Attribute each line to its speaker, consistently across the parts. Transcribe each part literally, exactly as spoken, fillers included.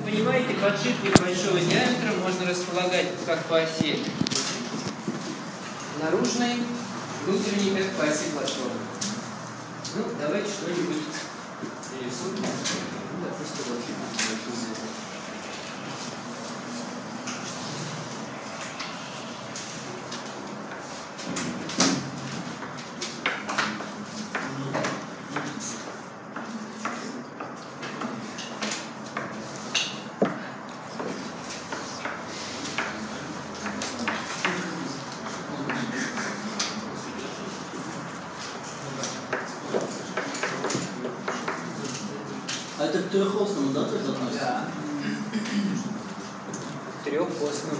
Speaker 1: понимаете, подшипник большого диаметра можно располагать как по оси наружной, внутренней, как по оси платформы. Ну, давайте что-нибудь нарисуем. Ну, допустим, вот это.
Speaker 2: А это к трехосному, да, тоже относится?
Speaker 1: Да. Трехосному.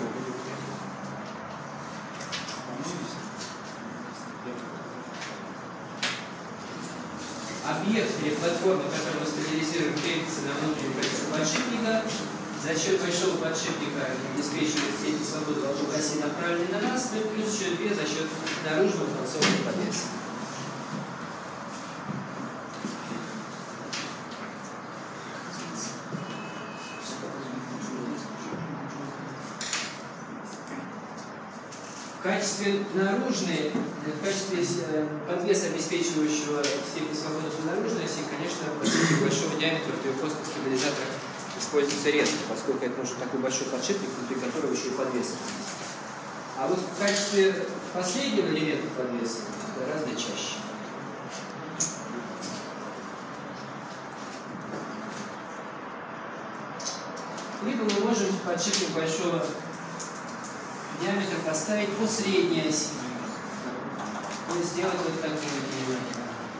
Speaker 1: Объект или платформа, которую мы стабилизируем, крепится на внутреннем кольце подшипника. За счет большого подшипника обеспечивает степень свободы вокруг оси, направленной на нас, ну и плюс еще две за счет наружного форсованного подвеса. В качестве наружной, в качестве подвеса, обеспечивающего степень свободы по наружной оси, конечно, подшипник большого диаметра в трехосных стабилизаторах используется редко, поскольку это нужен такой большой подшипник, внутри которого еще и подвес. А вот в качестве последнего элемента подвеса гораздо чаще. Либо мы можем подшипник большого диаметр поставить по средней оси. То есть сделать вот таким элементом.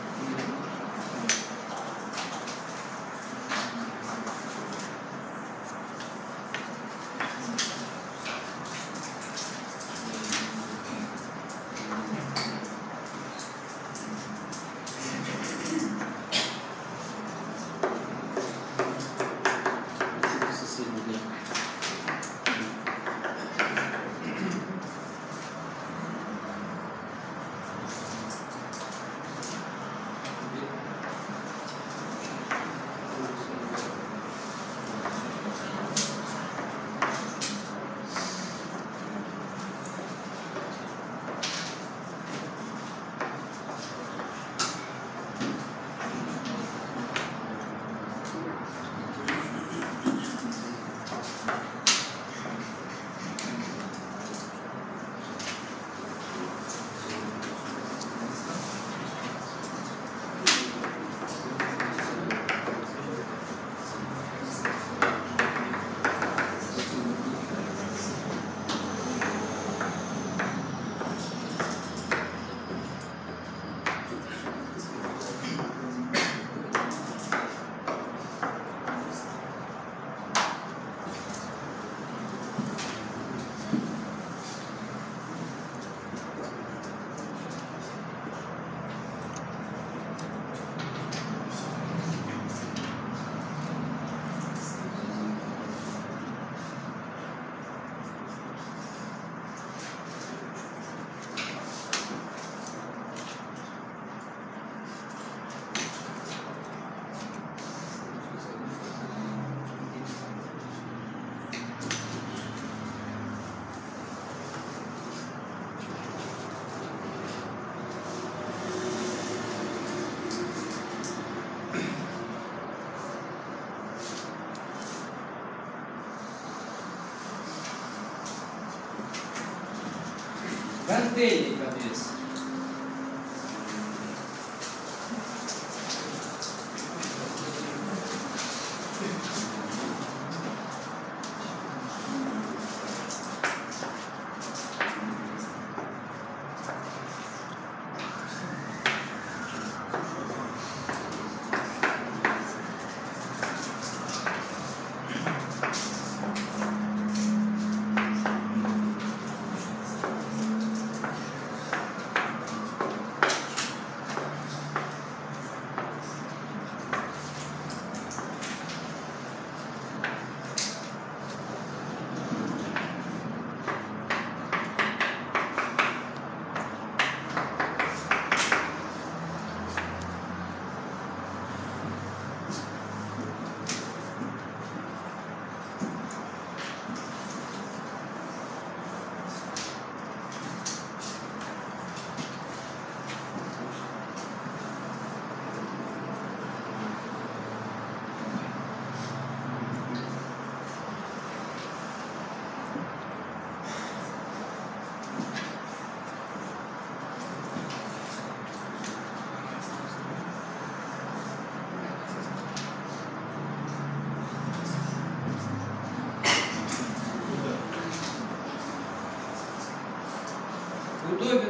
Speaker 1: Гантельный подвес.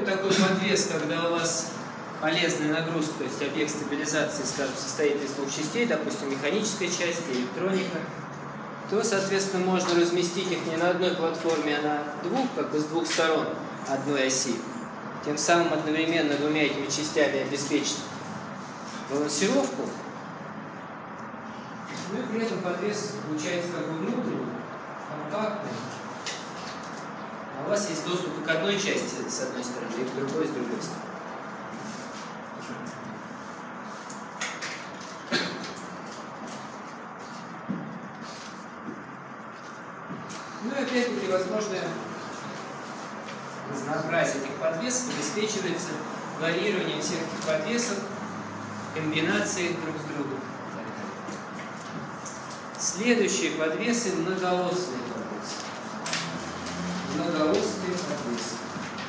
Speaker 1: такой подвес, когда у вас полезная нагрузка, то есть объект стабилизации, скажем, состоит из двух частей, допустим, механическая часть и электроника, то, соответственно, можно разместить их не на одной платформе, а на двух, как бы с двух сторон одной оси. Тем самым одновременно двумя этими частями обеспечить балансировку. Ну и при этом подвес получается как бы внутренний, компактный. А у вас есть доступ к одной части с одной стороны и к другой с другой стороны. Ну и опять-таки возможное разнообразие этих подвесов обеспечивается варьированием всех этих подвесов, комбинацией друг с другом. Следующие подвесы – многоосные подвесы. Многоосные подвесы.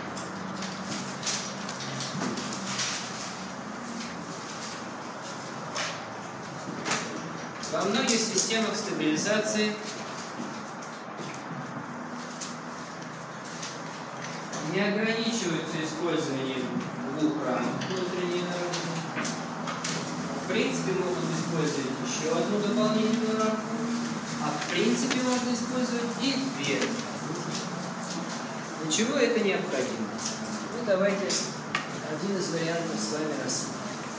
Speaker 1: Во многих системах стабилизации не ограничиваются использованием двух рамок внутренней наружной. В принципе, могут использовать еще одну дополнительную рамку, а в принципе можно использовать и две. Для чего это необходимо? Ну, давайте один из вариантов с вами рассмотрим.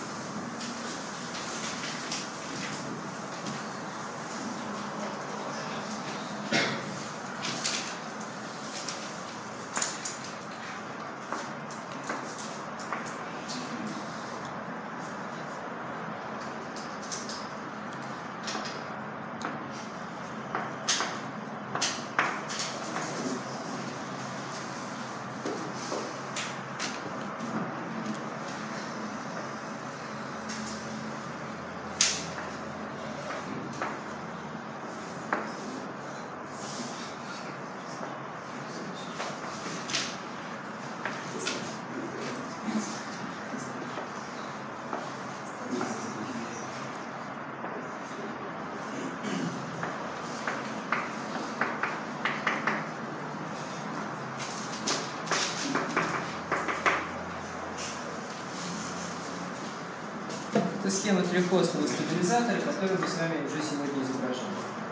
Speaker 1: Это схема трехосного стабилизатора, которую мы с вами уже сегодня изображали.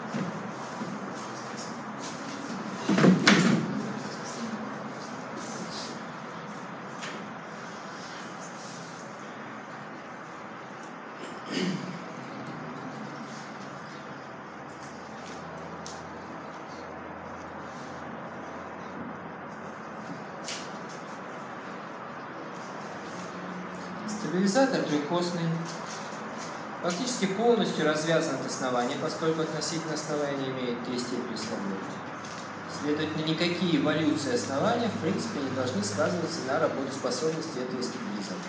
Speaker 1: Стабилизатор трехосный, фактически полностью развязан от основания, поскольку относительно основания имеет три степени свободы. Следовательно, никакие эволюции основания в принципе не должны сказываться на работоспособности этого стабилизатора.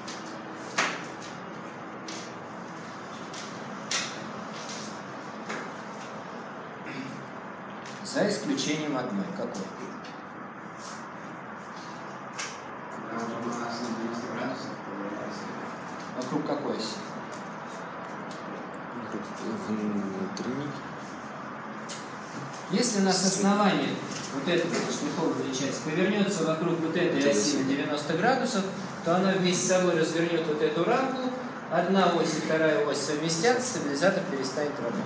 Speaker 1: За исключением одной. Какой? Вокруг какой оси?
Speaker 3: Внутренний.
Speaker 1: Если у нас основание вот этой шлифованной части повернется вокруг вот этой оси на девяносто градусов, то она вместе с собой развернет вот эту рамку, одна ось и вторая ось совместятся, стабилизатор перестанет работать.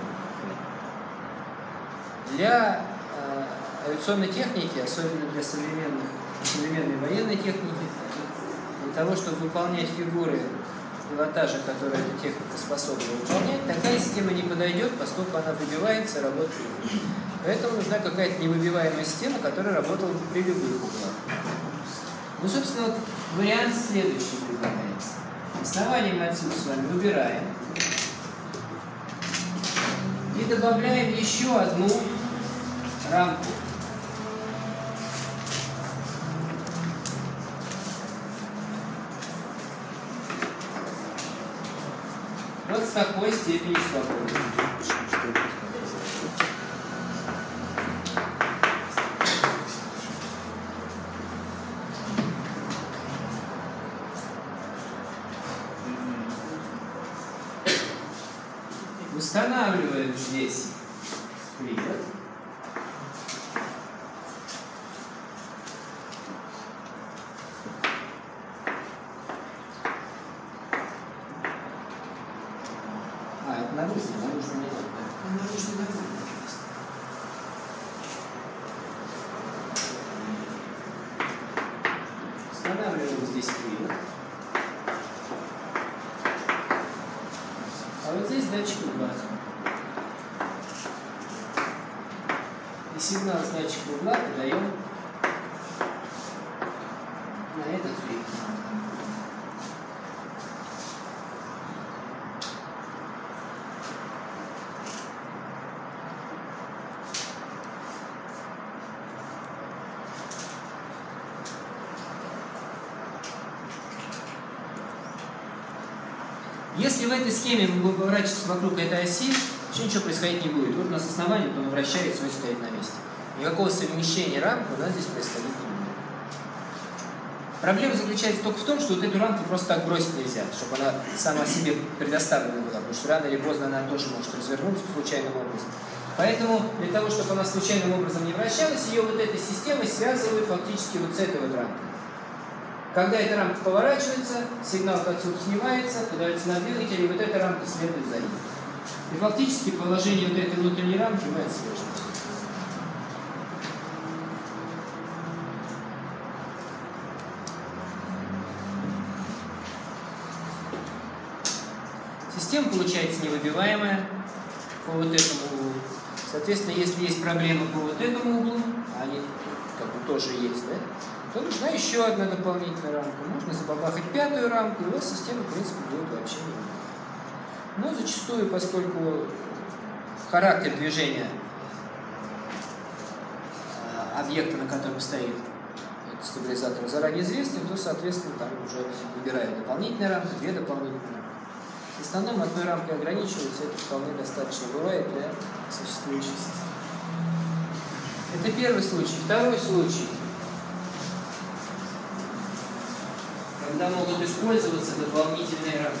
Speaker 1: Для э, авиационной техники, особенно для современных, современной военной техники, для того, чтобы выполнять фигуры пилотажа, которые эта техника способна выполнять, такая система не подойдет, поскольку она выбивается, работает. Поэтому нужна какая-то невыбиваемая система, которая работала бы при любых углах. Ну, собственно, вот вариант следующий предлагается. Основание мы отсюда с вами выбираем. И добавляем еще одну рамку. Вот с такой степенью свободы. Устанавливаем здесь привод. И сигнал с датчика угла подаем на этот вид. Если в этой схеме мы будем поворачиваться вокруг этой оси, вообще ничего происходить не будет. Вот у нас основание, то он вращается, ось стоит на месте. Никакого совмещения рамки у нас здесь происходить не будет. Проблема заключается только в том, что вот эту рамку просто так бросить нельзя, чтобы она сама себе предоставлена была, потому что рано или поздно она тоже может развернуться случайным образом. Поэтому для того, чтобы она случайным образом не вращалась, ее вот этой системой связывают фактически вот с этой вот рамкой. Когда эта рамка поворачивается, сигнал отсюда снимается, подается на двигатель, и вот эта рамка следует за ним. И фактически положение вот этой внутренней рамки мы отслеживаем. Система получается невыбиваемая по вот этому углу. Соответственно, если есть проблемы по вот этому углу, а они как бы тоже есть, да, то нужна еще одна дополнительная рамка. Можно забабахать пятую рамку, и у вас система, в принципе, будет вообще не. Но зачастую, поскольку характер движения объекта, на котором стоит этот стабилизатор, заранее известен, то, соответственно, там уже выбирают дополнительные рамки, две дополнительные рамки. В основном одной рамкой ограничиваются, это вполне достаточно бывает для существующей системы. Это первый случай. Второй случай, когда могут использоваться дополнительные рамки.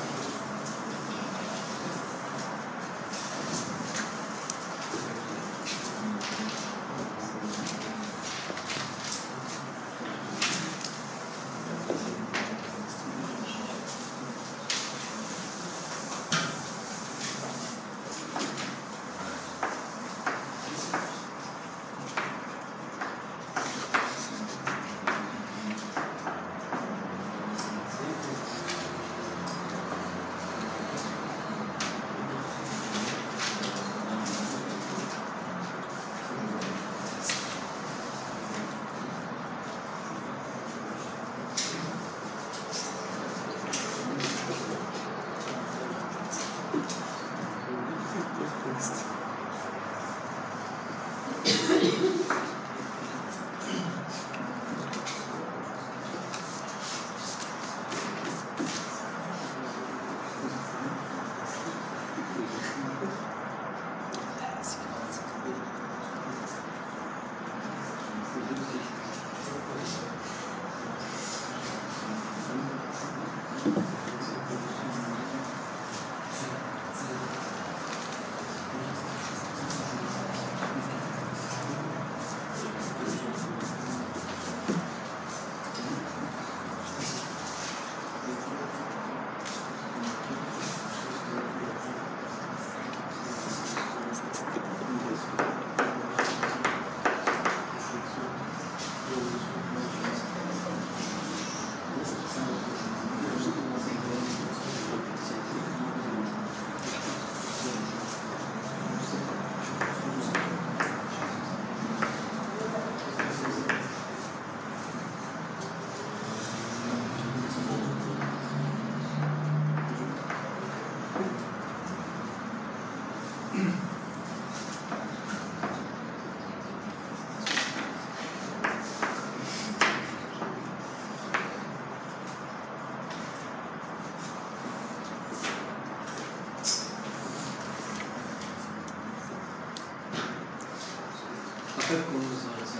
Speaker 2: Как он называется?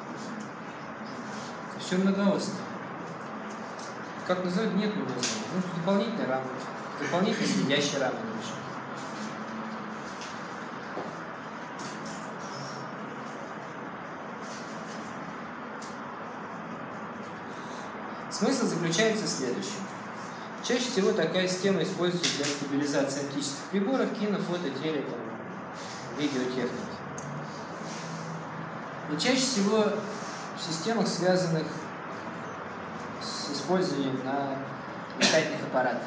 Speaker 1: Все многоосно. Как называют, нет многоосно. Ну, дополнительная рамка. Дополнительная следящая рамка. Смысл заключается в следующем. Чаще всего такая система используется для стабилизации оптических приборов, кино, фото, теле, видеотехники. И чаще всего в системах, связанных с использованием на летательных аппаратах.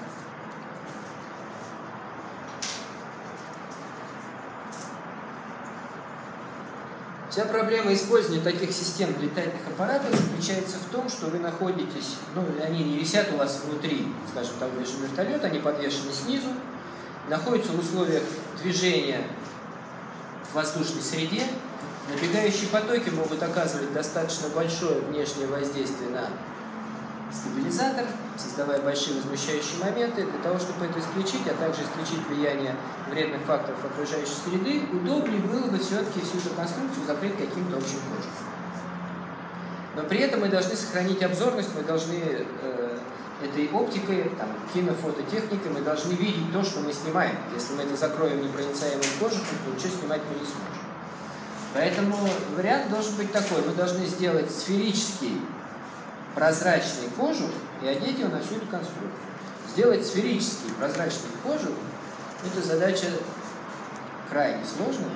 Speaker 1: В Вся проблема использования таких систем для летательных аппаратов заключается в том, что вы находитесь, ну, они не висят у вас внутри, скажем, там лежит вертолет, они подвешены снизу, находятся в условиях движения в воздушной среде. Набегающие потоки могут оказывать достаточно большое внешнее воздействие на стабилизатор, создавая большие возмущающие моменты. Для того, чтобы это исключить, а также исключить влияние вредных факторов окружающей среды, удобнее было бы все-таки всю эту конструкцию закрыть каким-то общим кожухом. Но при этом мы должны сохранить обзорность, мы должны э, этой оптикой, там, кинофототехникой, мы должны видеть то, что мы снимаем. Если мы это закроем непроницаемым кожухом, то ничего снимать мы не сможем. Поэтому вариант должен быть такой. Мы должны сделать сферический прозрачный кожух и одеть его на всю эту конструкцию. Сделать сферический прозрачный кожух – это задача крайне сложная.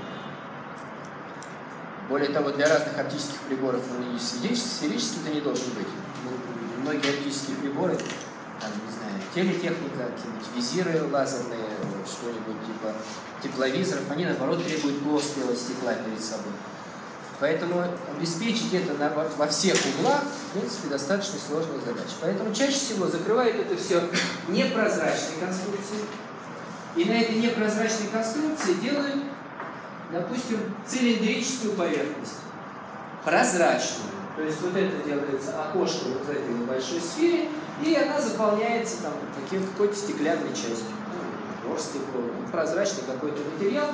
Speaker 1: Более того, для разных оптических приборов он и сферический-то не должен быть. Многие оптические приборы, там, не знаю, телетехника, какие-нибудь визиры лазерные, что-нибудь типа тепловизоров, они, наоборот, требуют плоского стекла перед собой. Поэтому обеспечить это на, во всех углах, в принципе, достаточно сложная задача. Поэтому чаще всего закрывают это все непрозрачной конструкцией. И на этой непрозрачной конструкции делают, допустим, цилиндрическую поверхность. Прозрачную. То есть вот это делается окошко вот в этой небольшой сфере, и она заполняется там какой-то стеклянной частью. Ну, стекло, ну, прозрачный какой-то материал.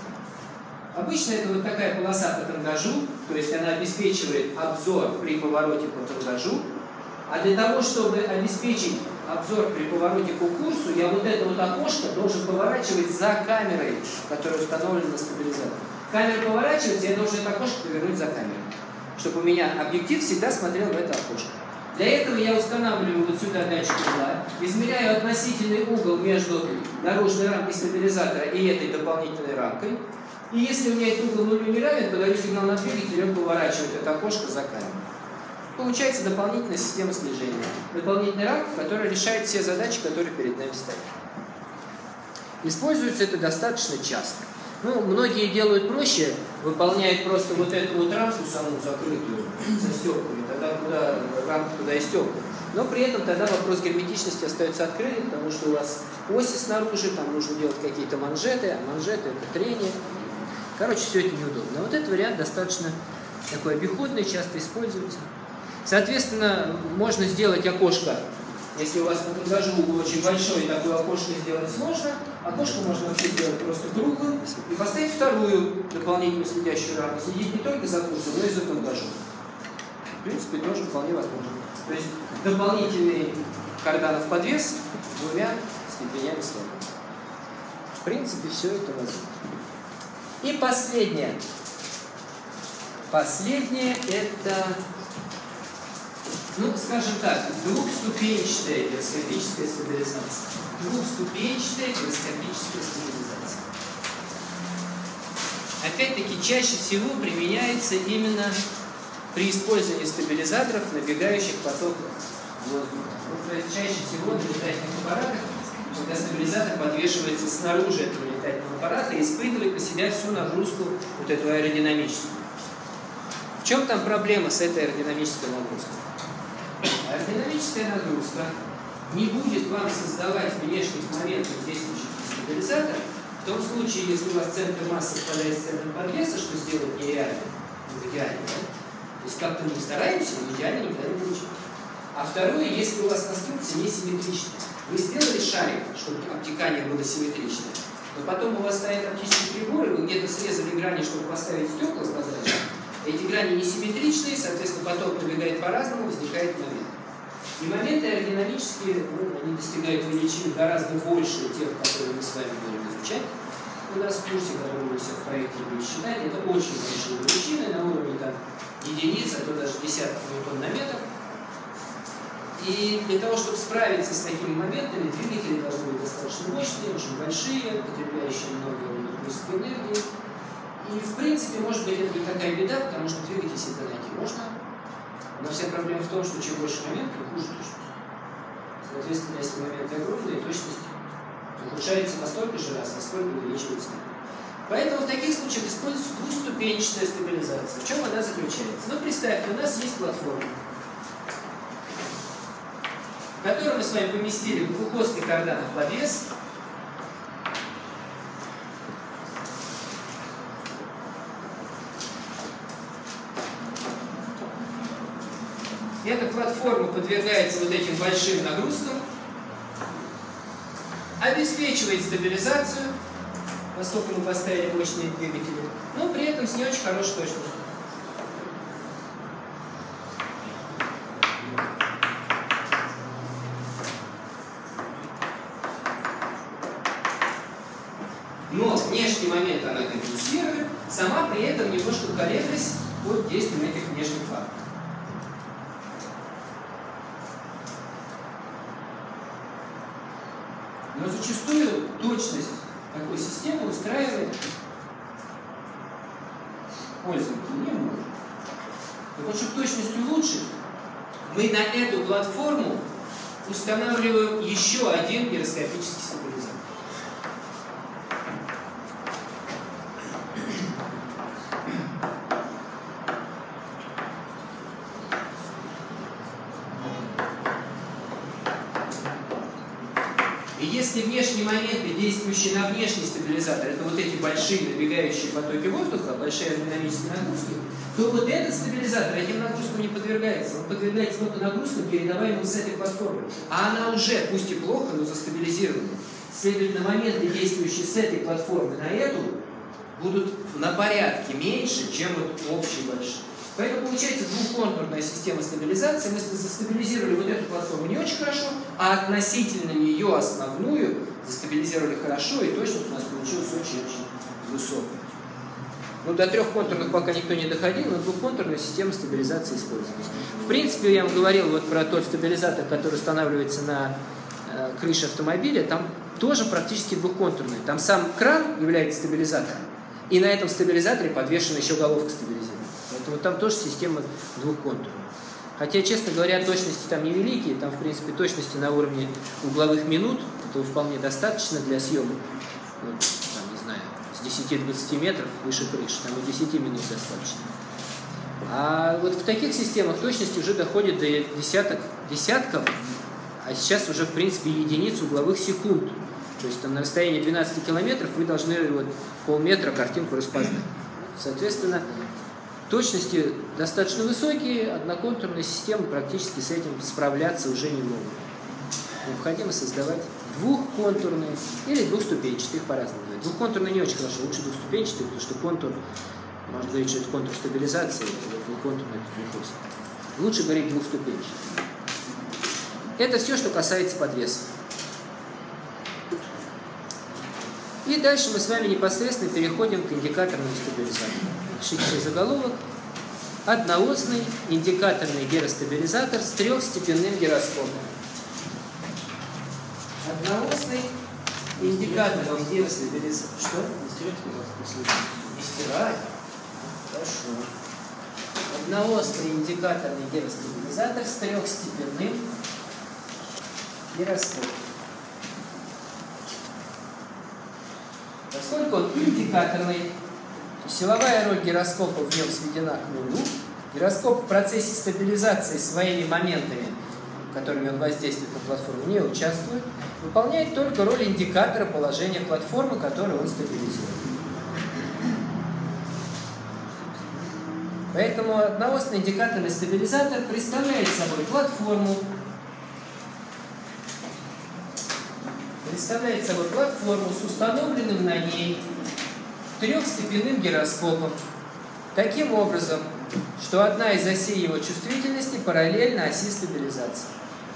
Speaker 1: Обычно это вот такая полоса по тангажу, то есть она обеспечивает обзор при повороте по тангажу. А для того, чтобы обеспечить обзор при повороте по курсу, я вот это вот окошко должен поворачивать за камерой, которая установлена на стабилизатор. Камера поворачивается, я должен это окошко повернуть за камерой, чтобы у меня объектив всегда смотрел в это окошко. Для этого я устанавливаю вот сюда датчик угла, измеряю относительный угол между наружной рамкой стабилизатора и этой дополнительной рамкой. И если у меня этот угол нулю не равен, подаю сигнал на двигатель, и он поворачивает это окошко за камеру. Получается дополнительная система слежения. Дополнительная рамка, которая решает все задачи, которые перед нами стоят. Используется это достаточно часто. Ну, многие делают проще, выполняют просто вот эту вот рамку саму закрытую со стеклами, тогда куда рамка, туда и стекла. Но при этом тогда вопрос герметичности остается открытым, потому что у вас оси снаружи, там нужно делать какие-то манжеты, а манжеты это трение. Короче, все это неудобно. Вот этот вариант достаточно такой обиходный, часто используется. Соответственно, можно сделать окошко, если у вас по тангажу угол очень большой, и такое окошко сделать сложно, окошко можно вообще сделать просто круглым и поставить вторую дополнительную следящую рамку. Следить не только за курсом, но и за тангажом. В принципе, тоже вполне возможно. То есть дополнительный карданов подвес с двумя степенями слоя. В принципе, все это возможно. И последнее. Последнее это, ну, скажем так, двухступенчатая гироскопическая стабилизация. Двухступенчатая гироскопическая стабилизация. Опять-таки, чаще всего применяется именно при использовании стабилизаторов, набегающих потоков воздуха. Ну, то есть чаще всего на летательных аппаратах, когда стабилизатор подвешивается снаружи этого летательного аппарата и испытывает на себя всю нагрузку, вот эту аэродинамическую. В чем там проблема с этой аэродинамической нагрузкой? Аэродинамическая нагрузка не будет вам создавать внешних моментов, действующих на стабилизатор, в том случае, если у вас центр массы совпадает с центром подвеса, что сделать нереально, ну, идеально, да? То есть как-то мы стараемся, но идеально никогда не получим. А второе, если у вас конструкция несимметричная. Вы сделали шарик, чтобы обтекание было симметричное, но потом у вас стоят оптические приборы, вы где-то срезали грани, чтобы поставить стекла прозрачные. Эти грани несимметричные, соответственно, поток набегает по-разному, возникает момент. И моменты аэродинамические, ну, они достигают величин гораздо больше тех, которые мы с вами будем изучать. У нас в курсе, который мы все в проекте будем считать, это очень большие величины на уровне там, единиц, а то даже десятков ньютон на метр. И для того, чтобы справиться с такими моментами, двигатели должны быть достаточно мощные, очень большие, потребляющие много электрической энергии. И, в принципе, может быть, это не такая беда, потому что двигатель всегда найти можно. Но вся проблема в том, что чем больше моментов, тем хуже точность. Соответственно, если моменты огромные, точность ухудшается настолько же раз, насколько увеличивается. Поэтому в таких случаях используется двухступенчатая стабилизация. В чем она заключается? Ну, представьте, у нас есть платформа, в которой мы с вами поместили двухосный карданов подвес. Эта платформа подвергается вот этим большим нагрузкам, обеспечивает стабилизацию, поскольку мы поставили мощные двигатели, но при этом с не очень хорошей точностью. Но внешний момент она компенсирует, сама при этом немножко колеблясь под действием этих внешних факторов. Но зачастую точность такой системы устраивает пользователя не может. Так вот, чтобы точность улучшить, мы на эту платформу устанавливаем еще один гироскопический стабилизатор. И если внешние моменты, действующие на внешний стабилизатор, это вот эти большие набегающие потоки воздуха, большие аэродинамические нагрузки, то вот этот стабилизатор этим нагрузкам не подвергается. Он подвергается только нагрузкам, передаваемым с этой платформы. А она уже, пусть и плохо, но застабилизирована. Следовательно, моменты, действующие с этой платформы на эту, будут на порядке меньше, чем вот общие большие. Поэтому получается двухконтурная система стабилизации. Мы застабилизировали вот эту платформу не очень хорошо, а относительно нее основную застабилизировали хорошо, и точность у нас получилась очень-очень высокая. Ну, до трехконтурных пока никто не доходил, но двухконтурная система стабилизации используется. В принципе, я вам говорил вот про тот стабилизатор, который устанавливается на э, крыше автомобиля, там тоже практически двухконтурный. Там сам кран является стабилизатором, и на этом стабилизаторе подвешена еще головка стабилизирования. Поэтому там тоже система двухконтурная. Хотя, честно говоря, точности там невеликие, там, в принципе, точности на уровне угловых минут, этого вполне достаточно для съемок. Вот, там, не знаю, с десяти-двадцати метров выше крыши, там и десяти минут достаточно. А вот в таких системах точность уже доходит до десяток, десятков, а сейчас уже, в принципе, единиц угловых секунд. То есть там на расстоянии двенадцати километров вы должны вот полметра картинку распознать. Соответственно, точности достаточно высокие, одноконтурные системы практически с этим справляться уже не могут. Необходимо создавать двухконтурные или двухступенчатые, их по-разному говорят. Двухконтурные не очень хорошо, лучше двухступенчатые, потому что контур, можно говорить, что это контур стабилизации, а двухконтурный это двухосный. Лучше говорить двухступенчатые. Это все, что касается подвесов. И дальше мы с вами непосредственно переходим к индикаторному стабилизатору. Пишите себе заголовок. Одноосный индикаторный гиростабилизатор с трехстепенным гироскопом. Одноосный индикаторный гиростабилизатор. Что? Не стирать. Хорошо. Одноосный индикаторный гиростабилизатор с трехстепенным гироскопом. Поскольку он индикаторный, силовая роль гироскопа в нем сведена к нулю. Гироскоп в процессе стабилизации своими моментами, которыми он воздействует на платформу, не участвует, выполняет только роль индикатора положения платформы, которую он стабилизирует. Поэтому одноосный индикаторный стабилизатор представляет собой платформу, представляет собой платформу с установленным на ней трехстепенным гироскопом, таким образом, что одна из осей его чувствительности параллельна оси стабилизации.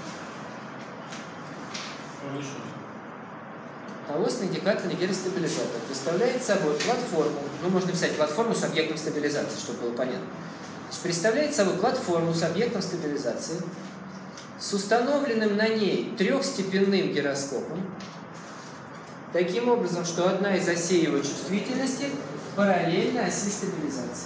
Speaker 1: Одноосный индикаторный гиростабилизатор представляет собой платформу, ну можно написать платформу с объектом стабилизации, чтобы было понятно. Представляет собой платформу с объектом стабилизации, с установленным на ней трехстепенным гироскопом, таким образом, что одна из осей его чувствительности параллельна оси стабилизации.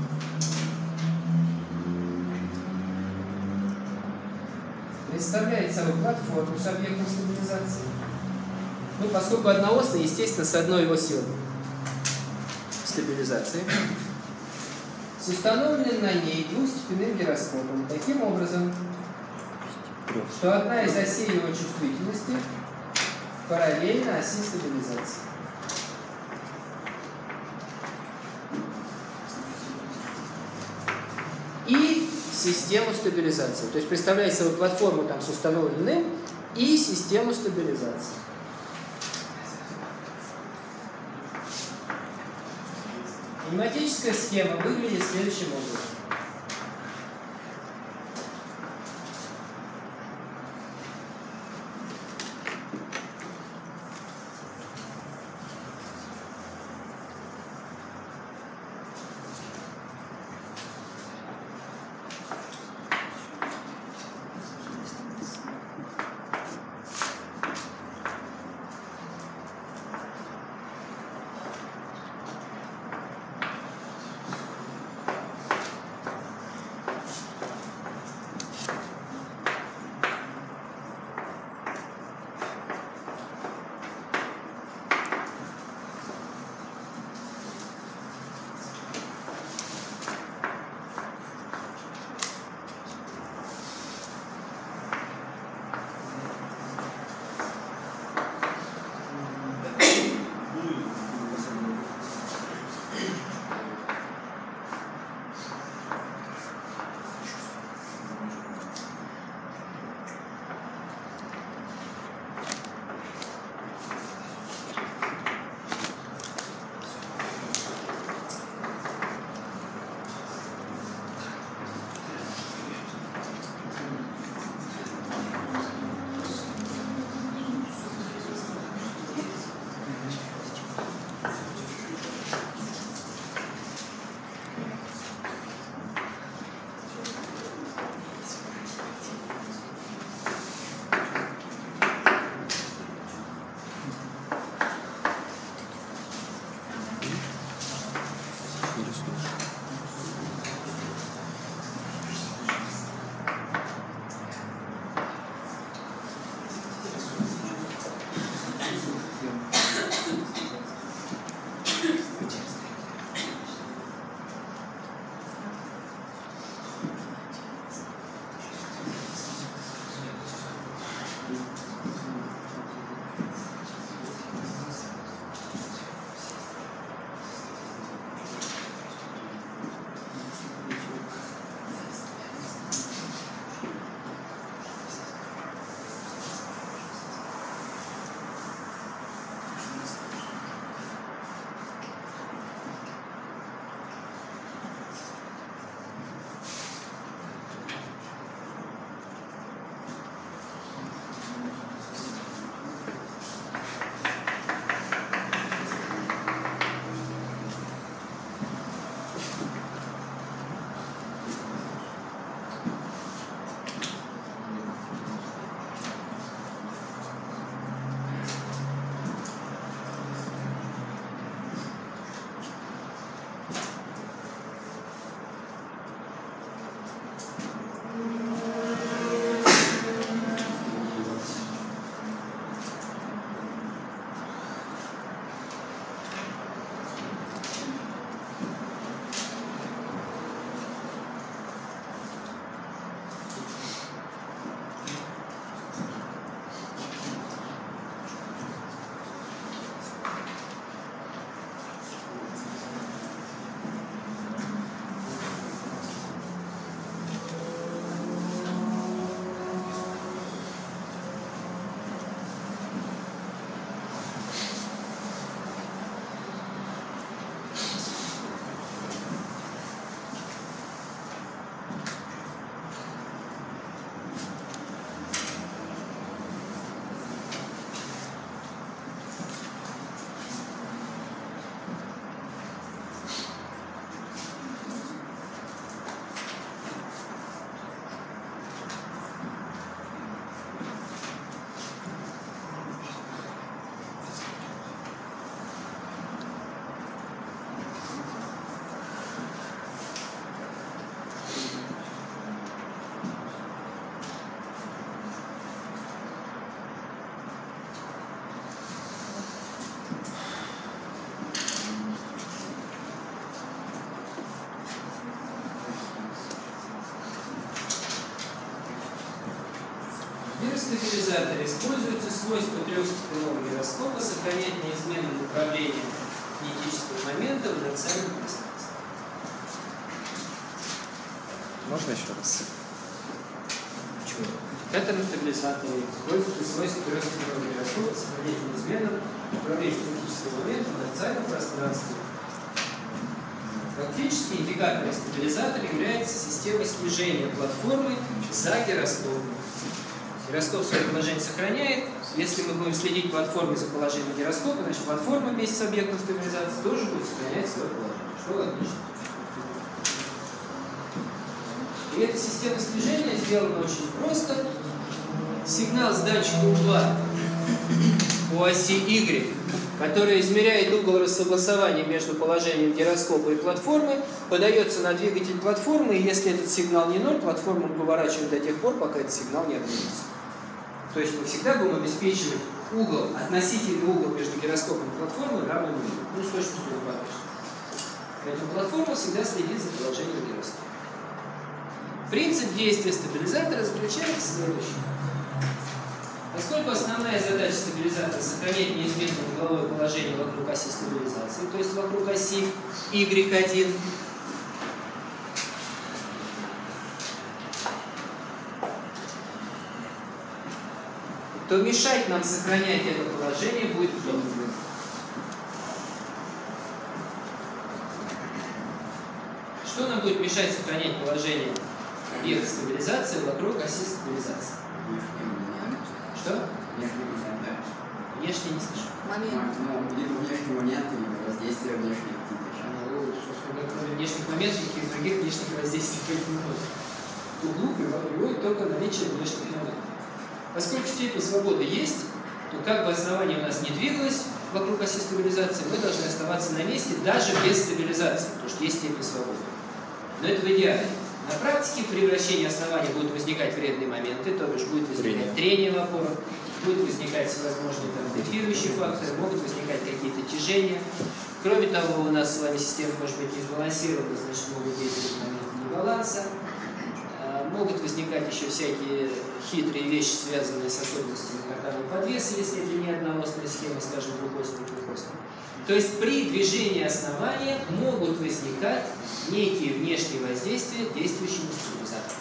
Speaker 1: Представляет собой платформу с объектом стабилизации. Ну, поскольку одноосный, естественно, с одной осью стабилизации, с установленным на ней двухстепенным гироскопом, таким образом, что одна из осей его чувствительности параллельна оси стабилизации. И систему стабилизации. То есть представляете собой платформу там с установленным и систему стабилизации. Кинематическая схема выглядит следующим образом. В гиростабилизаторе используется свойство трехстепенного гироскопа сохранять неизменным направлением кинетического момента в иnerциальном пространстве.
Speaker 3: Можно еще раз?
Speaker 1: Почему? В индикаторном стабилизаторе используется свойство трехстепенного гироскопа сохранять неизменным направлением кинетического момента в иnerциальном пространстве. Фактически индикаторный стабилизатор является системой слежения платформы за гироскопом. Гироскоп свое положение сохраняет. Если мы будем следить платформой за положением гироскопа, значит платформа вместе с объектом стабилизации тоже будет сохранять свое положение. Что логично. И эта система слежения сделана очень просто. Сигнал с датчика угла по оси Y, который измеряет угол рассогласования между положением гироскопа и платформы, подается на двигатель платформы, и если этот сигнал не ноль, платформу поворачивает до тех пор, пока этот сигнал не обнулится. То есть мы всегда будем обеспечивать угол, относительный угол между гироскопом и платформой равный нулю. Ну, с точностью до двадцати. Поэтому платформа всегда следит за положением гироскопа. Принцип действия стабилизатора заключается в следующем. Поскольку основная задача стабилизатора сохранять неизменное угловое положение вокруг оси стабилизации, то есть вокруг оси уай один, то мешать нам сохранять это положение будет кто? Что нам будет мешать сохранять положение объекта стабилизации вокруг оси стабилизации? Что? Внешний не слышу.
Speaker 4: Момент.
Speaker 5: Ну, либо внешний момент, либо воздействие внешних типов.
Speaker 1: Ну, собственно, кроме внешних моментов, никаких других внешних воздействий быть не может. Углу приводит только наличие внешних моментов. Поскольку степень свободы есть, то как бы основание у нас не двигалось вокруг оси стабилизации, мы должны оставаться на месте даже без стабилизации, потому что есть степень свободы. Но это в идеале. На практике при вращении основания будут возникать вредные моменты, то бишь будет возникать трение в опорах, будет возникать всевозможные дефирующие факторы, могут возникать какие-то тяжения. Кроме того, у нас с вами система может быть не сбалансирована, значит могут действовать моменты небаланса. Могут возникать еще всякие хитрые вещи, связанные с особенностями катарного подвеса, если это не одноосная схема, скажем, двухосная, трехосная. То есть при движении основания могут возникать некие внешние воздействия действующего стабилизатора.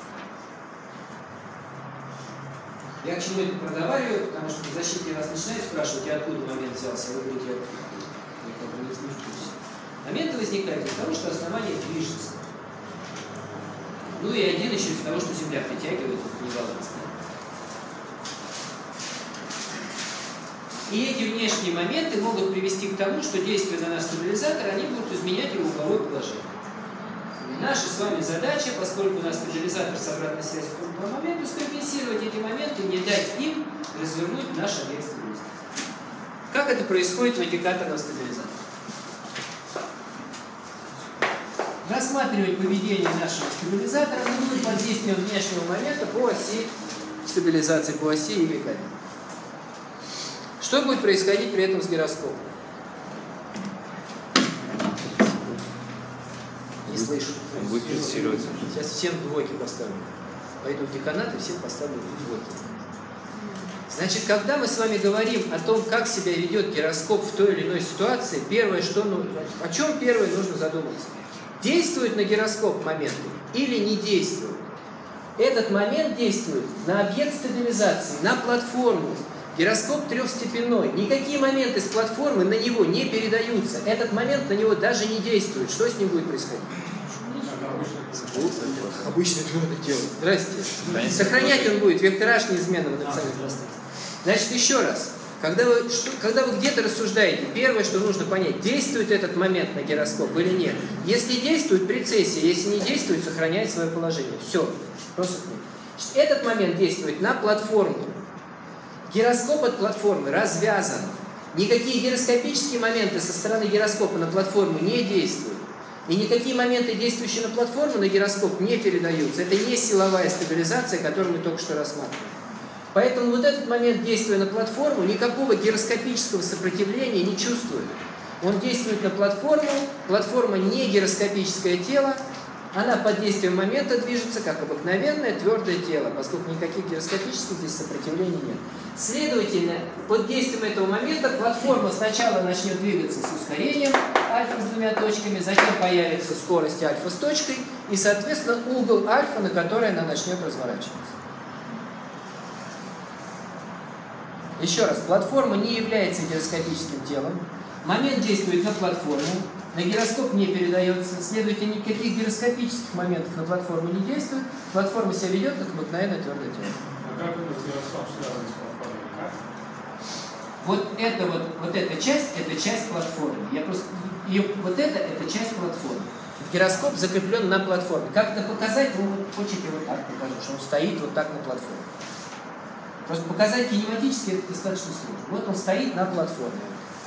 Speaker 1: Я к чему это проговариваю, потому что в защите вас начинают спрашивать, а откуда момент взялся, вы говорите, я как бы не курсе. Моменты возникают из того, что основание движется. Ну и один еще из того, что Земля притягивает, это небаланс. И эти внешние моменты могут привести к тому, что действуя на наш стабилизатор, они будут изменять его угловое положение. Наша с вами задача, поскольку у нас стабилизатор с обратной связью по моменту, скомпенсировать эти моменты, не дать им развернуть наш объект стабилизатора. Как это происходит в индикаторном стабилизаторе? Рассматривать поведение нашего стабилизатора мы будем под действием внешнего момента по оси стабилизации, по оси уай один. Что будет происходить при этом с гироскопом? Не слышу.
Speaker 3: Он будет фиксировать.
Speaker 1: Сейчас всем двойки поставлю. Пойду в деканат и всем поставлю двойки. Значит, когда мы с вами говорим о том, как себя ведет гироскоп в той или иной ситуации, первое, что ну, о чем первое нужно задуматься. Действует на гироскоп момент или не действует? Этот момент действует на объект стабилизации, на платформу. Гироскоп трехстепенной. Никакие моменты с платформы на него не передаются. Этот момент на него даже не действует. Что с ним будет происходить? Обычно это делать. Здрасте. Сохранять он будет вектор H неизменного на национальном пространстве. Значит, еще раз. Когда вы, что, когда вы где-то рассуждаете, первое, что нужно понять, действует этот момент на гироскоп или нет. Если действует, прецессия. Если не действует, сохраняет свое положение. Все. Просто этот момент действует на платформу. Гироскоп от платформы развязан. Никакие гироскопические моменты со стороны гироскопа на платформу не действуют. И никакие моменты, действующие на платформу, на гироскоп не передаются. Это не силовая стабилизация, которую мы только что рассматривали. Поэтому вот этот момент действия на платформу никакого гироскопического сопротивления не чувствует. Он действует на платформу, платформа не гироскопическое тело, Она под действием момента движется, как обыкновенное твердое тело, поскольку никаких гироскопических здесь сопротивлений нет. Следовательно, под действием этого момента платформа сначала начнет двигаться с ускорением альфа с двумя точками, затем появится скорость альфа с точкой и, соответственно, угол альфа, на который она начнет разворачиваться. Еще раз, платформа не является гироскопическим телом. Момент действует на платформу, на гироскоп не передается, следовательно, никаких гироскопических моментов на платформу не действует. Платформа себя ведет как обыкновенное твердое тело.
Speaker 4: А как этот гироскоп связан с платформой? Как?
Speaker 1: Вот это вот, вот эта часть, это часть платформы. Я просто, ее, вот это, это часть платформы. Гироскоп закреплен на платформе. Как это показать? Ну, вот хочете вот так покажу, что он стоит вот так на платформе. Просто показать кинематически это достаточно сложно. Вот он стоит на платформе.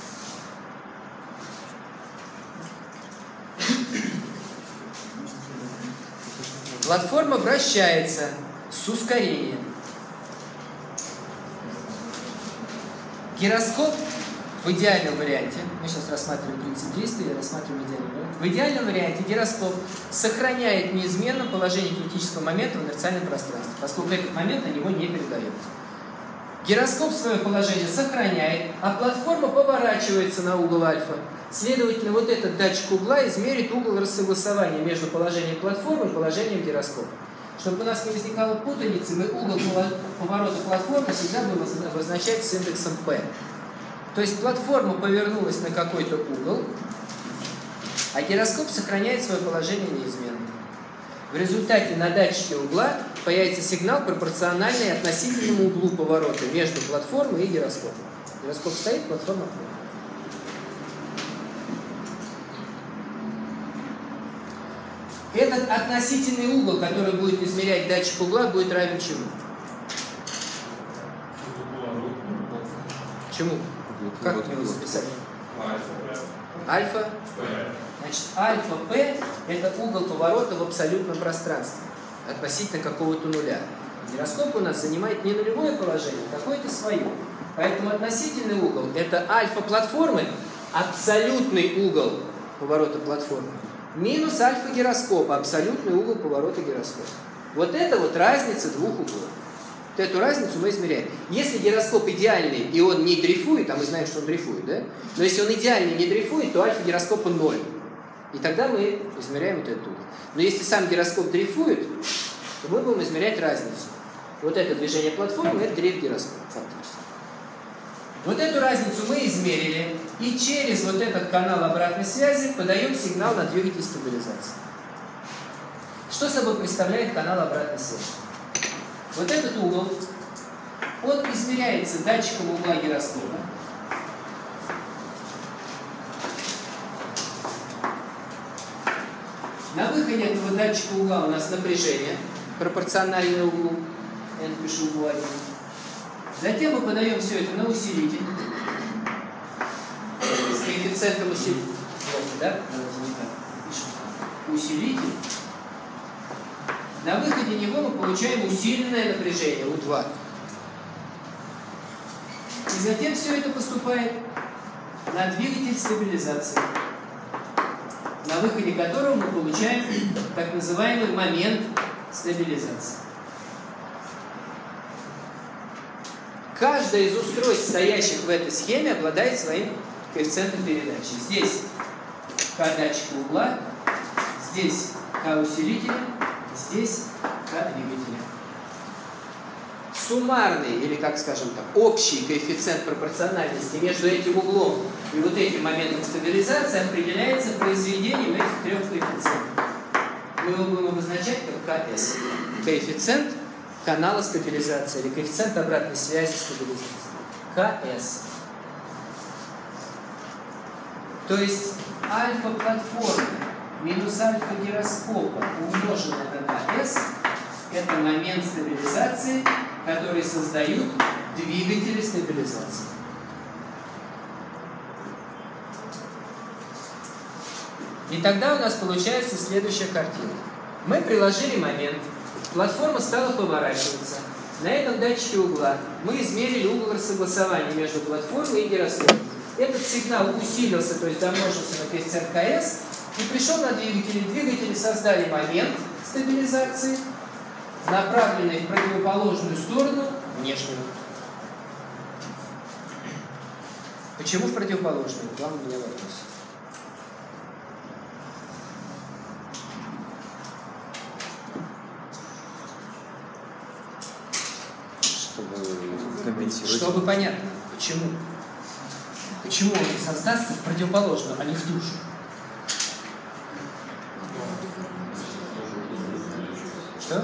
Speaker 1: Платформа вращается с ускорением. Гироскоп в идеальном варианте, мы сейчас рассматриваем принцип действия, рассматриваем идеальный вариант. В идеальном варианте гироскоп сохраняет неизменно положение кинетического момента в инерциальном пространстве, поскольку этот момент на него не передается. Гироскоп свое положение сохраняет, а платформа поворачивается на угол альфа. Следовательно, вот этот датчик угла измерит угол рассогласования между положением платформы и положением гироскопа. Чтобы у нас не возникало путаницы, мы угол поворота платформы всегда будем обозначать с индексом P. То есть платформа повернулась на какой-то угол, а гироскоп сохраняет свое положение неизменно. В результате на датчике угла появится сигнал, пропорциональный относительному углу поворота между платформой и гироскопом. Гироскоп стоит, платформа плывет. Этот относительный угол, который будет измерять датчик угла, будет равен чему? Чему? Как его записать? Альфа. Значит, альфа P – это угол поворота в абсолютном пространстве относительно какого-то нуля. Гироскоп у нас занимает не нулевое положение, а какое-то свое. Поэтому относительный угол – это альфа платформы, абсолютный угол поворота платформы, минус альфа гироскопа, абсолютный угол поворота гироскопа. Вот это вот разница двух углов. Вот эту разницу мы измеряем. Если гироскоп идеальный и он не дрейфует, а мы знаем, что он дрейфует, да? Но если он идеальный и не дрейфует, то альфа гироскопа ноль. И тогда мы измеряем вот этот угол. Но если сам гироскоп дрейфует, то мы будем измерять разницу. Вот это движение платформы – это дрейф гироскопа фактически. Вот эту разницу мы измерили, и через вот этот канал обратной связи подаем сигнал на двигатель стабилизации. Что собой представляет канал обратной связи? Вот этот угол, он измеряется датчиком угла гироскопа. На выходе этого датчика угла у нас напряжение, пропорциональное углу, я напишу угол один. Затем мы подаем все это на усилитель с коэффициентом усилителя. Да? Давайте не так. Пишем. Усилитель. На выходе него мы получаем усиленное напряжение У два. И затем все это поступает на двигатель стабилизации, на выходе которого мы получаем так называемый момент стабилизации. Каждое из устройств, стоящих в этой схеме, обладает своим коэффициентом передачи. Здесь К датчика угла, здесь К усилителя, здесь К двигателя. Суммарный, или как скажем так, общий коэффициент пропорциональности между этим углом и вот этим моментом стабилизации определяется произведением этих трех коэффициентов. Мы его будем обозначать как КС. Коэффициент канала стабилизации или коэффициент обратной связи стабилизации. КС. То есть альфа платформы минус альфа гироскопа умноженное на КС – это момент стабилизации, который создают двигатели стабилизации. И тогда у нас получается следующая картина. Мы приложили момент, платформа стала поворачиваться. На этом датчике угла мы измерили угол рассогласования между платформой и гироскопом. Этот сигнал усилился, то есть домножился на коэффициент КС, И пришел на двигатель. Двигатели создали момент стабилизации, направленный в противоположную сторону внешнюю. Почему в противоположную? Вам у меня вопрос.
Speaker 3: Чтобы компенсировать.
Speaker 1: Чтобы понятно, почему. Почему он создастся в противоположную, а не в ту же? Что?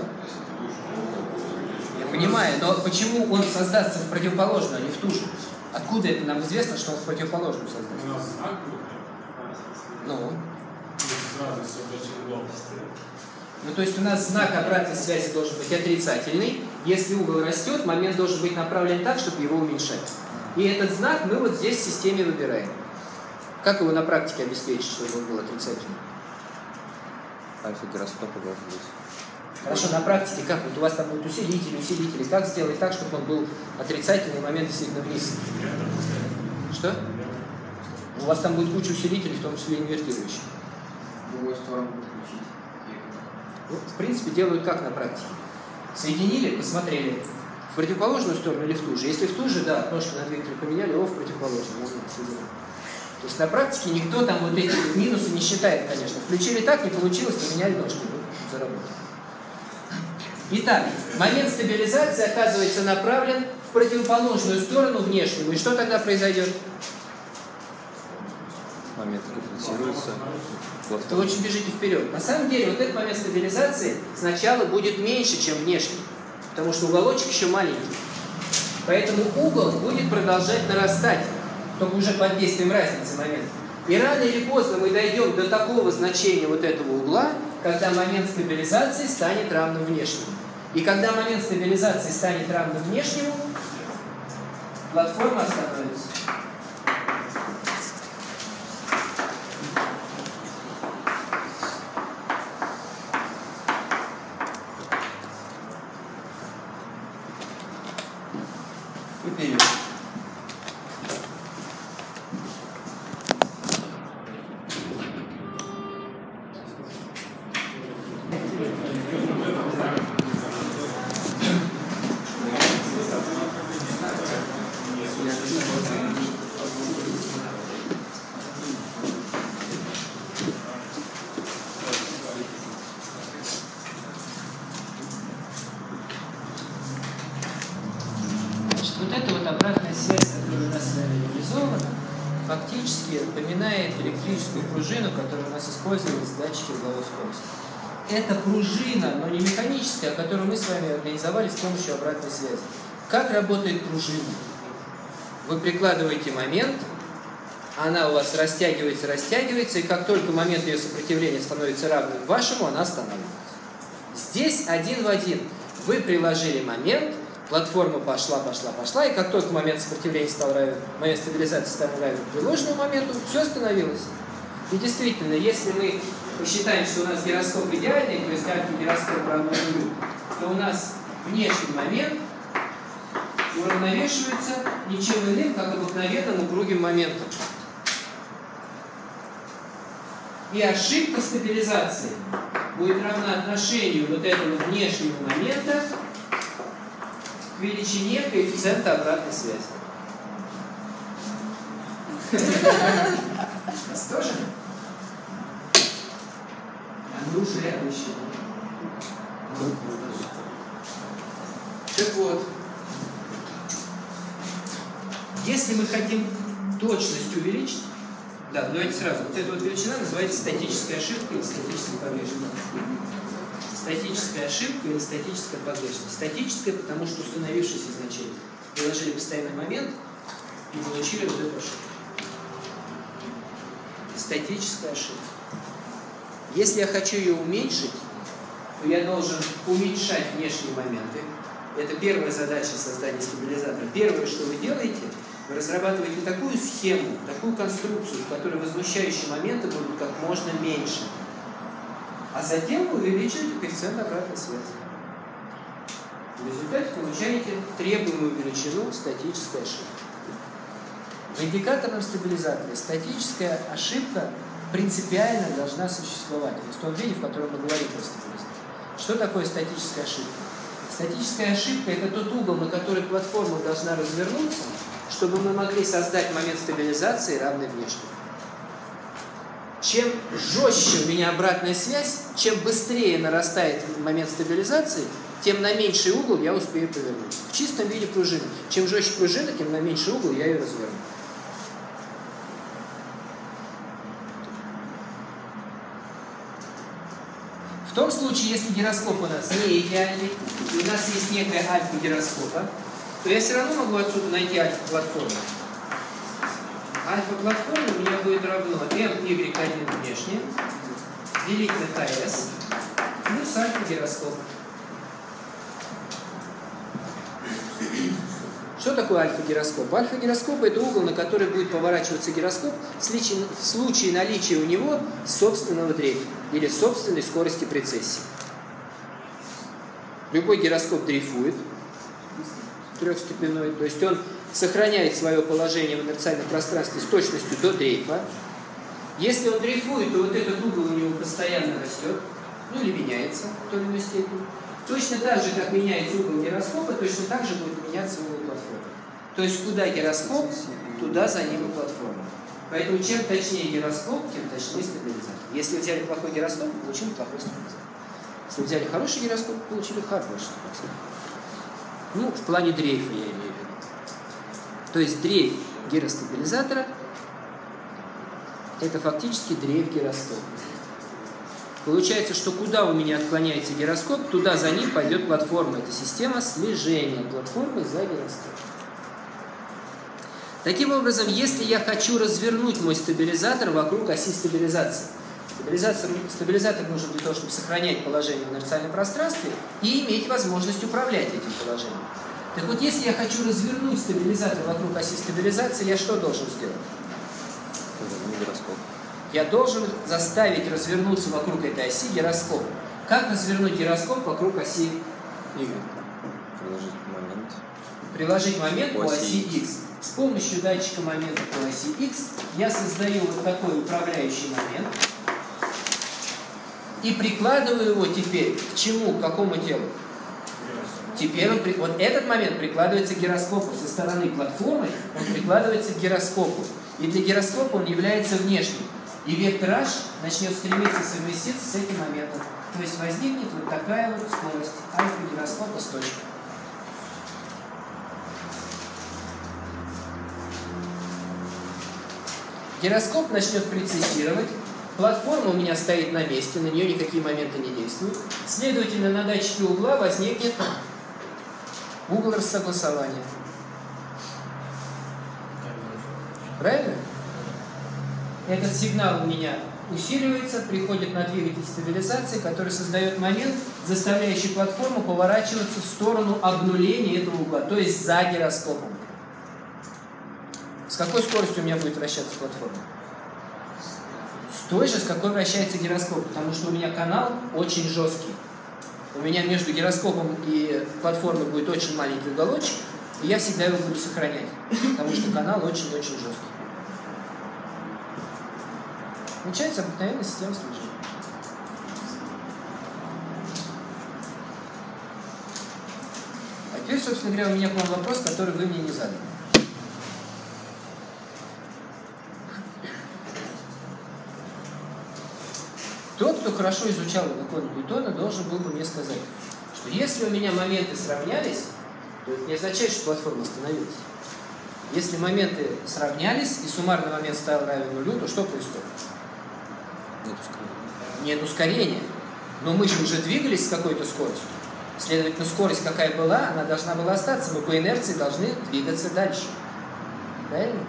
Speaker 1: Я понимаю, но почему он создастся в противоположную, а не в ту же? Откуда это нам известно, что он в противоположную создастся?
Speaker 4: У нас знак будет.
Speaker 1: Ну?
Speaker 4: Сразу все очень удобно.
Speaker 1: Ну, то есть у нас знак обратной связи должен быть отрицательный. Если угол растет, момент должен быть направлен так, чтобы его уменьшать. И этот знак мы вот здесь в системе выбираем. Как его на практике обеспечить, чтобы он был отрицательный?
Speaker 3: Альфа-гироскопа должен быть.
Speaker 1: Хорошо, на практике как? Вот у вас там будут усилители, усилители. Как сделать так, чтобы он был отрицательный, момент действительно вниз? Что? У вас там будет куча усилителей, в том числе инвертирующих.
Speaker 5: В другую сторону включить.
Speaker 1: Вот, в принципе, делают как на практике. Соединили, посмотрели. В противоположную сторону или в ту же? Если в ту же, да, ножки на двигатель поменяли, его в противоположную можно соединить. То есть на практике никто там вот эти минусы не считает, конечно. Включили так, не получилось, поменяли ножки. Вот, заработали. Итак, момент стабилизации оказывается направлен в противоположную сторону внешнему. И что тогда произойдет?
Speaker 3: Момент компенсируется.
Speaker 1: Вы очень бежите вперед. На самом деле, вот этот момент стабилизации сначала будет меньше, чем внешний. Потому что уголочек еще маленький. Поэтому угол будет продолжать нарастать, только уже под действием разницы момента. И рано или поздно мы дойдем до такого значения вот этого угла, когда момент стабилизации станет равным внешнему. И когда момент стабилизации станет равным внешнему, платформа остановится. И вперед. Вот эта вот обратная связь, которая у нас с вами реализована, фактически напоминает электрическую пружину, которая у нас использовалась в датчике угловой скорости. Это пружина, но не механическая, которую мы с вами организовали с помощью обратной связи. Как работает пружина? Вы прикладываете момент, она у вас растягивается, растягивается, и как только момент ее сопротивления становится равным вашему, она останавливается. Здесь один в один. Вы приложили момент, платформа пошла, пошла, пошла, и как только момент сопротивления стал равен, момент стабилизации стал равен приложенному моменту, все остановилось. И действительно, если мы посчитаем, что у нас гироскоп идеальный, то есть альфа-гироскоп равно нулю, то у нас внешний момент уравновешивается ничем иным, как обыкновенным упругим моментом. И ошибка стабилизации будет равна отношению вот этого внешнего момента к величине коэффициента обратной связи. Нас тоже? Андрюша рядом еще. Так вот, если мы хотим точность увеличить, да, давайте сразу, вот эта вот величина называется статическая ошибка или статическая погрешность. Статическая ошибка или статическая погрешность. Статическая, потому что установившееся значение. Приложили постоянный момент и получили вот эту ошибку. Статическая ошибка. Если я хочу ее уменьшить, то я должен уменьшать внешние моменты. Это первая задача создания стабилизатора. Первое, что вы делаете, вы разрабатываете такую схему, такую конструкцию, в которой возмущающие моменты будут как можно меньше. А затем вы увеличиваете коэффициент обратной связи. В результате получаете требуемую величину статической ошибки. В индикаторном стабилизаторе статическая ошибка принципиально должна существовать. То есть в том виде, в котором мы говорим про стабилизацию. Что такое статическая ошибка? Статическая ошибка – это тот угол, на который платформа должна развернуться, чтобы мы могли создать момент стабилизации, равный внешнему. Чем жестче у меня обратная связь, чем быстрее нарастает момент стабилизации, тем на меньший угол я успею повернуть. В чистом виде пружины. Чем жестче пружина, тем на меньший угол я ее разверну. В том случае, если гироскоп у нас не идеальный, и у нас есть некая альфа гироскопа, то я все равно могу отсюда найти альфа-платформу. Альфа-платформа у меня будет равно эм игрек один внешне делить на КС плюс альфа-гироскоп. Что такое альфа-гироскоп? Альфа-гироскоп – это угол, на который будет поворачиваться гироскоп в случае наличия у него собственного дрейфа или собственной скорости прецессии. Любой гироскоп дрейфует трехстепенной, то есть он сохраняет свое положение в инерциальном пространстве с точностью до дрейфа. Если он дрейфует, то вот этот угол у него постоянно растет, ну или меняется в той или иной степени. Точно так же, как меняется угол гироскопа, точно так же будет меняться угол платформы. То есть, куда гироскоп, туда за ним и платформа. Поэтому, чем точнее гироскоп, тем точнее стабилизатор. Если взяли плохой гироскоп, получили плохой стабилизатор. Если взяли хороший гироскоп, получили хороший стабилизатор. Ну, в плане дрейфа я имею в виду. То есть, дрейф гиростабилизатора – это фактически дрейф гироскопа. Получается, что куда у меня отклоняется гироскоп, туда за ним пойдет платформа. Это система слежения платформы за гироскопом. Таким образом, если я хочу развернуть мой стабилизатор вокруг оси стабилизации, стабилизатор, стабилизатор нужен для того, чтобы сохранять положение в инерциальном пространстве и иметь возможность управлять этим положением. Так вот, если я хочу развернуть стабилизатор вокруг оси стабилизации, я что должен сделать?
Speaker 3: Гироскоп.
Speaker 1: Я должен заставить развернуться вокруг этой оси гироскоп. Как развернуть гироскоп вокруг оси Y?
Speaker 3: Приложить момент.
Speaker 1: Приложить момент по, по оси
Speaker 3: X.
Speaker 1: X. С помощью датчика момента по оси X я создаю вот такой управляющий момент и прикладываю его теперь к чему? К какому телу? Теперь он, вот этот момент прикладывается к гироскопу. Со стороны платформы он прикладывается к гироскопу. И для гироскопа он является внешним. И вектор H начнет стремиться совместиться с этим моментом. То есть возникнет вот такая вот скорость альфа гироскопа с точкой. Гироскоп начнет прецессировать. Платформа у меня стоит на месте, на нее никакие моменты не действуют. Следовательно, на датчике угла возникнет угол рассогласования. Правильно? Этот сигнал у меня усиливается, приходит на двигатель стабилизации, который создает момент, заставляющий платформу поворачиваться в сторону обнуления этого угла, то есть за гироскопом. С какой скоростью у меня будет вращаться платформа? С той же, с какой вращается гироскоп, потому что у меня канал очень жесткий. У меня между гироскопом и платформой будет очень маленький уголочек, и я всегда его буду сохранять, потому что канал очень-очень жесткий. Получается обыкновенная система слежения. А теперь, собственно говоря, у меня к вам вопрос, который вы мне не задали. Тот, кто хорошо изучал закон Ньютона, должен был бы мне сказать, что если у меня моменты сравнялись, то это не означает, что платформа остановилась. Если моменты сравнялись и суммарный момент стал равен нулю, то что происходит?
Speaker 3: Нет ускорения.
Speaker 1: Нет ускорения. Но мы же уже двигались с какой-то скоростью. Следовательно, скорость какая была, она должна была остаться. Мы по инерции должны двигаться дальше. Правильно?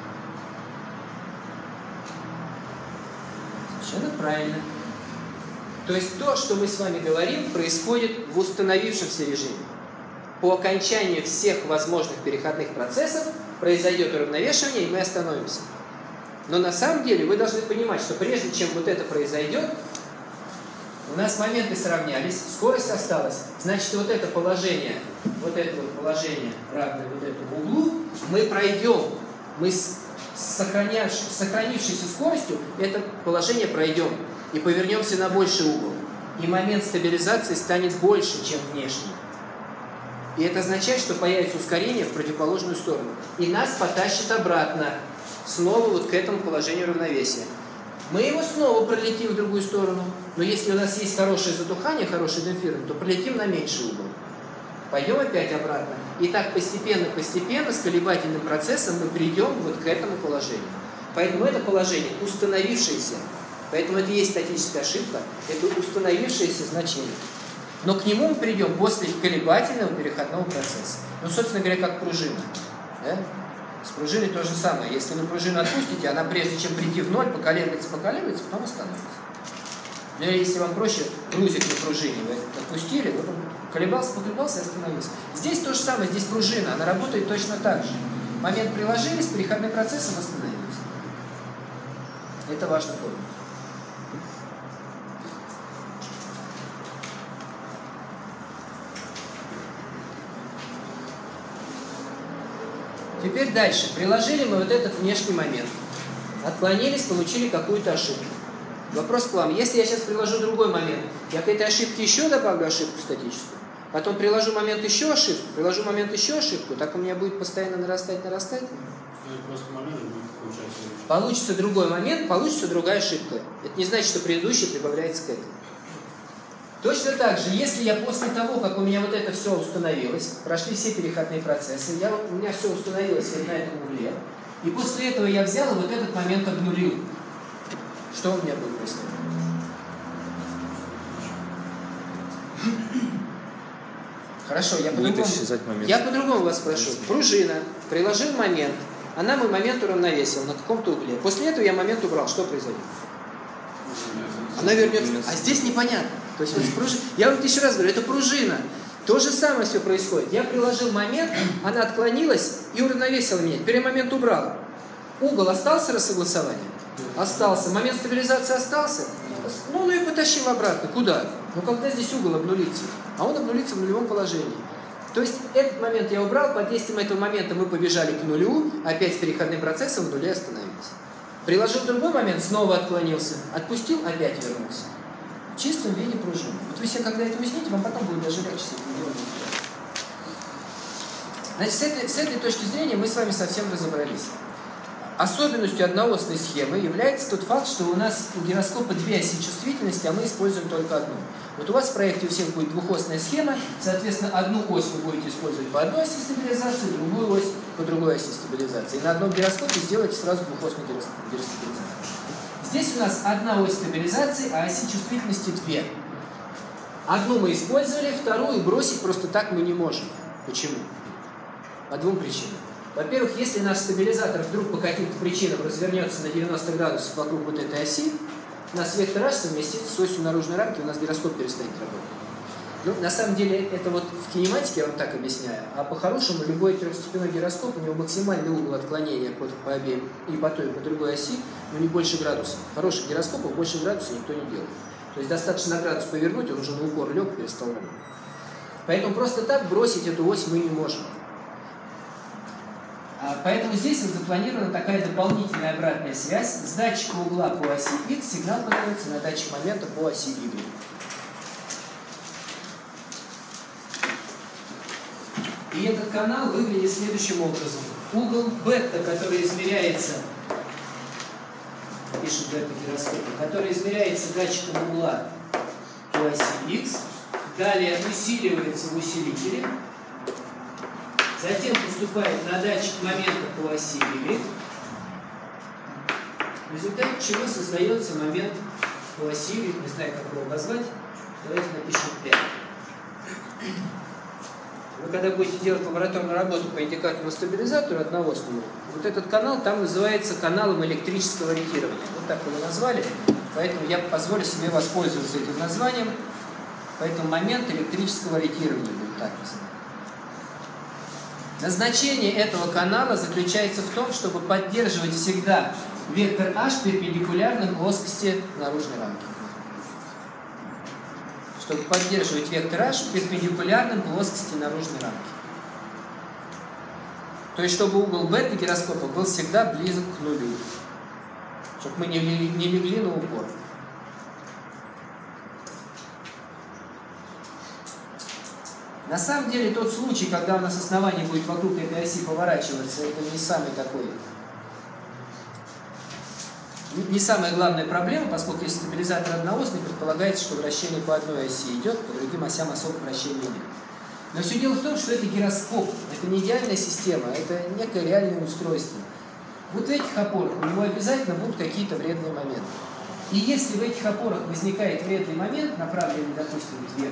Speaker 1: Совершенно правильно. То есть то, что мы с вами говорим, происходит в установившемся режиме. По окончанию всех возможных переходных процессов произойдет уравновешивание, и мы остановимся. Но на самом деле вы должны понимать, что прежде чем вот это произойдет, у нас моменты сравнялись, скорость осталась. Значит, вот это положение, вот это вот положение, равное вот этому углу, мы пройдем. Мы с сохранившейся скоростью это положение пройдем и повернемся на больший угол. И момент стабилизации станет больше, чем внешний. И это означает, что появится ускорение в противоположную сторону. И нас потащит обратно, снова вот к этому положению равновесия. Мы его снова пролетим в другую сторону. Но если у нас есть хорошее затухание, хороший демпферинг, то пролетим на меньший угол. Пойдем опять обратно. И так постепенно-постепенно с колебательным процессом мы придем вот к этому положению. Поэтому это положение установившееся. Поэтому это и есть статическая ошибка. Это установившееся значение. Но к нему мы придем после колебательного переходного процесса. Ну, собственно говоря, как пружина. Да? С пружиной то же самое. Если вы пружину отпустите, она прежде чем прийти в ноль, поколеблется, поколеблется, потом остановится. Но если вам проще, грузик на пружине вы отпустили, вот он колебался, поколебался и остановился. Здесь то же самое, здесь пружина, она работает точно так же. В момент приложились, переходным процессом остановились. Это важно помнить. Теперь дальше. Приложили мы вот этот внешний момент. Отклонились, получили какую-то ошибку. Вопрос к вам. Если я сейчас приложу другой момент, я к этой ошибке еще добавлю ошибку статическую, потом приложу момент еще ошибку, приложу момент еще ошибку, так у меня будет постоянно нарастать, нарастать.
Speaker 4: Просто момент будет получаться.
Speaker 1: Получится другой момент, получится другая ошибка. Это не значит, что предыдущий прибавляется к этому. Точно так же, если я после того, как у меня вот это все установилось, прошли все переходные процессы, я, у меня все установилось на этом угле, и после этого я взял и вот этот момент обнулил, что у меня будет происходить? Хорошо, я по-другому, я по-другому вас спрошу. Пружина, приложил момент, она мой момент уравновесила на каком-то угле. После этого я момент убрал, что произойдет? Она вернется. А здесь непонятно. То есть, вот пружи... Я вот еще раз говорю, это пружина. То же самое все происходит. Я приложил момент, она отклонилась и уравновесила меня. Теперь я момент убрал. Угол остался рассогласование? Остался. Момент стабилизации остался? Ну, ну и потащил обратно. Куда? Ну, когда здесь угол обнулится? А он обнулится в нулевом положении. То есть, этот момент я убрал, под действием этого момента мы побежали к нулю, опять с переходным процессом в нуле остановились. Приложил другой момент, снова отклонился. Отпустил, опять вернулся. В чистом виде пружины. Вот вы себе когда это уясните, вам потом будет даже легче с этим делом. Значит, с этой, с этой точки зрения мы с вами совсем разобрались. Особенностью одноосной схемы является тот факт, что у нас у гироскопа две оси чувствительности, а мы используем только одну. Вот у вас в проекте у всех будет двухосная схема, соответственно, одну ось вы будете использовать по одной оси стабилизации, другую ось по другой оси стабилизации. И на одном гироскопе сделаете сразу двухосную гиростабилизацию. Здесь у нас одна ось стабилизации, а оси чувствительности две. Одну мы использовали, вторую бросить просто так мы не можем. Почему? По двум причинам. Во-первых, если наш стабилизатор вдруг по каким-то причинам развернется на девяносто градусов вокруг вот этой оси, у нас вектор H совместится с осью наружной рамки, у нас гироскоп перестанет работать. Ну, на самом деле, это вот в кинематике я вам так объясняю, а по-хорошему любой трехстепенной гироскоп, у него максимальный угол отклонения по, по обеим, и по той, и по другой оси, но не больше градуса. Хороших гироскопов больше градуса никто не делает. То есть достаточно на градус повернуть, он уже на упор лег, перестал работать. Поэтому просто так бросить эту ось мы не можем. Поэтому здесь вот запланирована такая дополнительная обратная связь. С датчика угла по оси X сигнал подается на датчик момента по оси Y. И этот канал выглядит следующим образом. Угол бета, который измеряется, пишет бета-гироскопе, который измеряется датчиком угла по оси X, далее усиливается в усилителе, затем поступает на датчик момента по оси Y, в результате чего создается момент по оси Y, не знаю, как его обозвать, давайте напишем пять. Вы когда будете делать лабораторную работу по индикаторному стабилизатору одновосному, вот этот канал там называется каналом электрического ориентирования. Вот так его назвали, поэтому я позволю себе воспользоваться этим названием, поэтому момент электрического ориентирования будет так называться. Назначение этого канала заключается в том, чтобы поддерживать всегда вектор H перпендикулярным плоскости наружной рамки. Чтобы поддерживать вектор H перпендикулярным плоскости наружной рамки. То есть, чтобы угол бета гироскопа был всегда близок к нулю. Чтобы мы не, не легли на упор. На самом деле, тот случай, когда у нас основание будет вокруг этой оси поворачиваться, это не самый такой, не самая главная проблема, поскольку если стабилизатор одноосный, предполагается, что вращение по одной оси идет, по другим осям особо вращения нет. Но все дело в том, что это гироскоп, это не идеальная система, это некое реальное устройство. Вот в этих опорах у него обязательно будут какие-то вредные моменты. И если в этих опорах возникает вредный момент, направленный, допустим, вверх,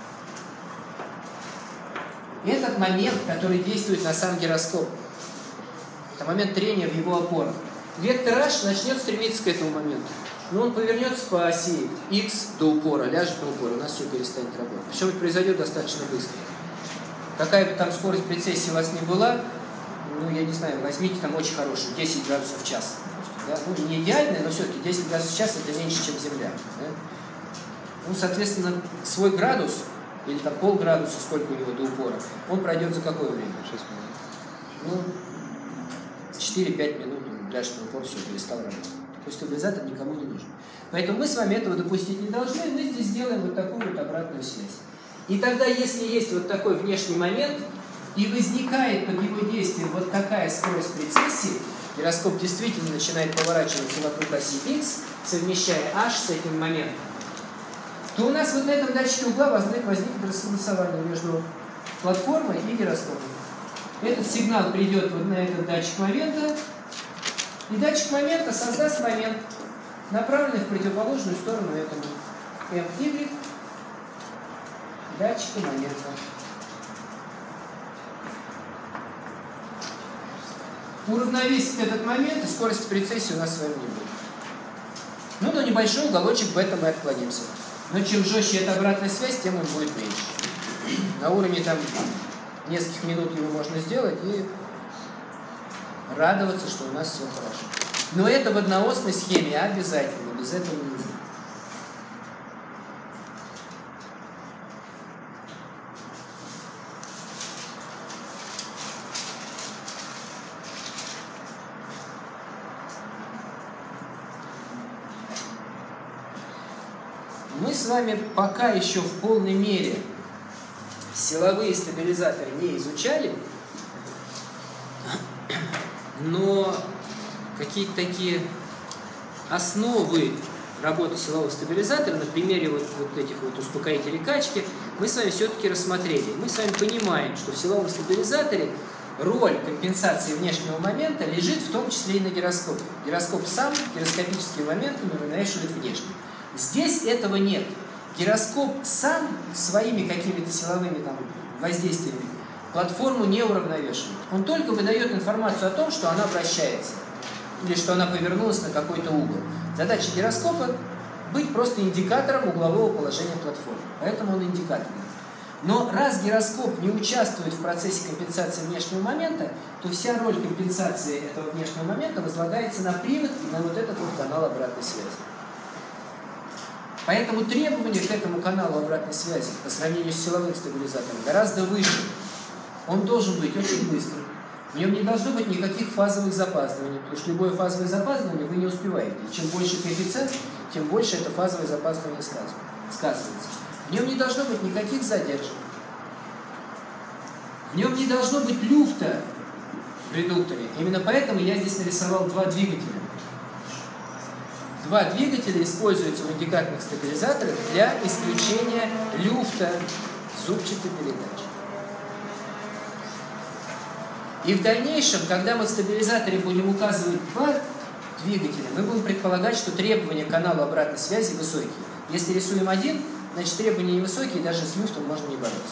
Speaker 1: этот момент, который действует на сам гироскоп, это момент трения в его опорах. Вектор H начнет стремиться к этому моменту. Но он повернется по оси X до упора, ляжет на упор, у нас все перестанет работать. Причем это произойдет достаточно быстро. Какая бы там скорость прецессии у вас ни была, ну, я не знаю, возьмите там очень хорошую, десять градусов в час. Да? Ну, не идеальная, но все-таки десять градусов в час это меньше, чем Земля. Да? Ну, соответственно, свой градус, или там полградуса, сколько у него до упора, он пройдет за какое время?
Speaker 3: шесть минут.
Speaker 1: Ну, четыре-пять минут, он ляжет на упор, все, перестал работать. Такой стабилизатор никому не нужен. Поэтому мы с вами этого допустить не должны, мы здесь сделаем вот такую вот обратную связь. И тогда, если есть вот такой внешний момент, и возникает под его действием вот такая скорость прецессии, гироскоп действительно начинает поворачиваться вокруг оси X, совмещая H с этим моментом, то у нас вот на этом датчике угла возникнет, возникнет рассогласование между платформой и гироскопом. Этот сигнал придет вот на этот датчик момента, и датчик момента создаст момент, направленный в противоположную сторону этому эм игрек датчика момента. Уравновесить этот момент, и скорость прецессии у нас с вами не будет. Ну, на небольшой уголочек бета мы отклонимся. Но чем жестче эта обратная связь, тем он будет меньше. На уровне там нескольких минут его можно сделать и радоваться, что у нас все хорошо. Но это в одноосной схеме обязательно, без этого нельзя. Мы с вами пока еще в полной мере силовые стабилизаторы не изучали, но какие-то такие основы работы силового стабилизатора на примере вот, вот этих вот успокоителей качки мы с вами все-таки рассмотрели. Мы с вами понимаем, что в силовом стабилизаторе роль компенсации внешнего момента лежит в том числе и на гироскопе. Гироскоп сам гироскопическими моментами уравновешивает внешний. Здесь этого нет. Гироскоп сам своими какими-то силовыми там, воздействиями платформу не уравновешивает. Он только выдает информацию о том, что она вращается или что она повернулась на какой-то угол. Задача гироскопа – быть просто индикатором углового положения платформы. Поэтому он индикатор. Но раз гироскоп не участвует в процессе компенсации внешнего момента, то вся роль компенсации этого внешнего момента возлагается на привод и на вот этот вот канал обратной связи. Поэтому требования к этому каналу обратной связи по сравнению с силовым стабилизатором гораздо выше. Он должен быть очень быстрым. В нем не должно быть никаких фазовых запаздываний, потому что любое фазовое запаздывание вы не успеваете. И чем больше коэффициент, тем больше это фазовое запаздывание сказывается. В нем не должно быть никаких задержек. В нем не должно быть люфта в редукторе. Именно поэтому я здесь нарисовал два двигателя. Два двигателя используются в индикаторных стабилизаторах для исключения люфта зубчатой передачи. И в дальнейшем, когда мы в стабилизаторе будем указывать два двигателя, мы будем предполагать, что требования к каналу обратной связи высокие. Если рисуем один, значит требования невысокие, даже с люфтом можно не бороться.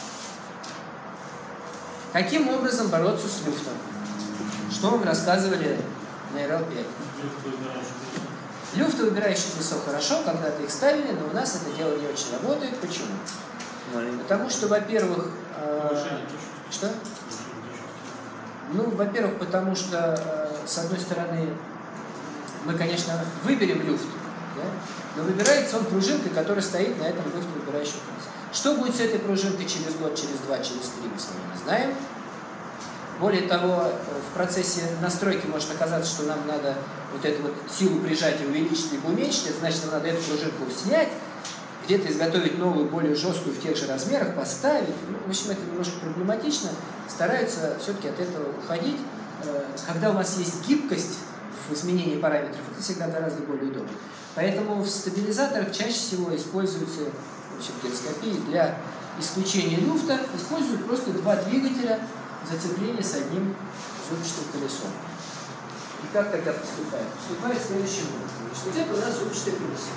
Speaker 1: Каким образом бороться с люфтом? Что вам рассказывали на эр эл пять? Люфты выбирающих весов хорошо, когда-то их ставили, но у нас это дело не очень работает. Почему? Потому что, во-первых... Э, что? Ну, во-первых, потому что, э, с одной стороны, мы, конечно, выберем люфт, да? Но выбирается он пружинкой, которая стоит на этом люфте выбирающем весе. Что будет с этой пружинкой через год, через два, через три, мы с вами не знаем. Более того, в процессе настройки может оказаться, что нам надо вот эту вот силу прижатия увеличить либо уменьшить. Это значит, нам надо эту пружинку снять, где-то изготовить новую, более жесткую в тех же размерах, поставить. Ну, в общем, это немножко проблематично. Стараются все-таки от этого уходить. Когда у вас есть гибкость в изменении параметров, это всегда гораздо более удобно. Поэтому в стабилизаторах чаще всего используются, в общем, гироскопии для исключения люфта, используют просто два двигателя зацепления с одним зубчатым колесом. И как тогда поступают? Поступают следующим образом. Значит, вот это у нас зубчатое колесо,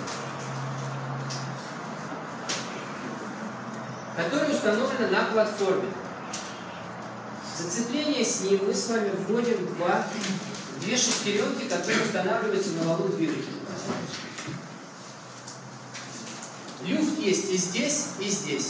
Speaker 1: которое установлено на платформе. Зацепление с ним мы с вами вводим два, две шестеренки, которые устанавливаются на валу двигателя. Люфт есть и здесь, и здесь.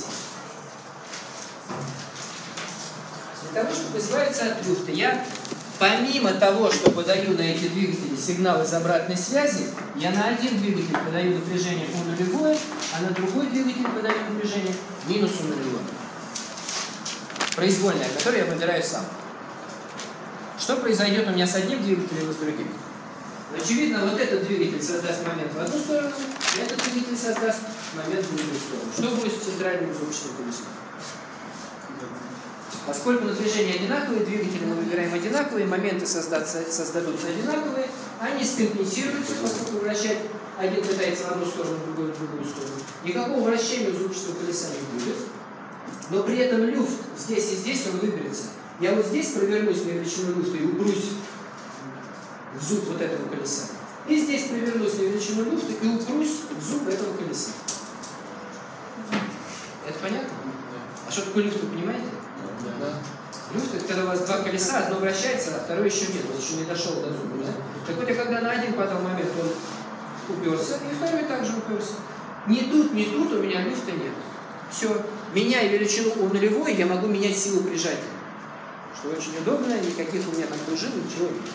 Speaker 1: Для того, чтобы избавиться от люфта, я помимо того, что подаю на эти двигатели сигнал из обратной связи, я на один двигатель подаю напряжение У нулевое, а на другой двигатель подаю напряжение минус У нулевое. Произвольное, которое я выбираю сам. Что произойдет у меня с одним двигателем и с другим? Очевидно, вот этот двигатель создаст момент в одну сторону, а этот двигатель создаст момент в другую сторону. Что будет с центральным зубчатым колесом? Поскольку напряжения одинаковые, двигатели мы выбираем одинаковые, моменты создаться, создадутся одинаковые, они скомпенсируются, поскольку вращать один пытается в одну сторону, другой в другую сторону. Никакого вращения у зубчатого колеса не будет, но при этом люфт здесь и здесь он выберется. Я вот здесь провернусь на величину люфта и упрусь в зуб вот этого колеса. И здесь провернусь на величину люфта и упрусь в зуб этого колеса. Это понятно? А что такое люфт, вы понимаете?
Speaker 3: Да.
Speaker 1: Люфт — это когда у вас два колеса, одно вращается, а второе еще нет, он еще не дошел до зуба. Да? Так вот, я когда на один подал момент, он уперся, и второй также уперся. Ни тут, ни тут у меня люфта нет. Все. Меняя величину У нулевой, я могу менять силу прижатия. Что очень удобно, никаких у меня там пружин, ничего нет.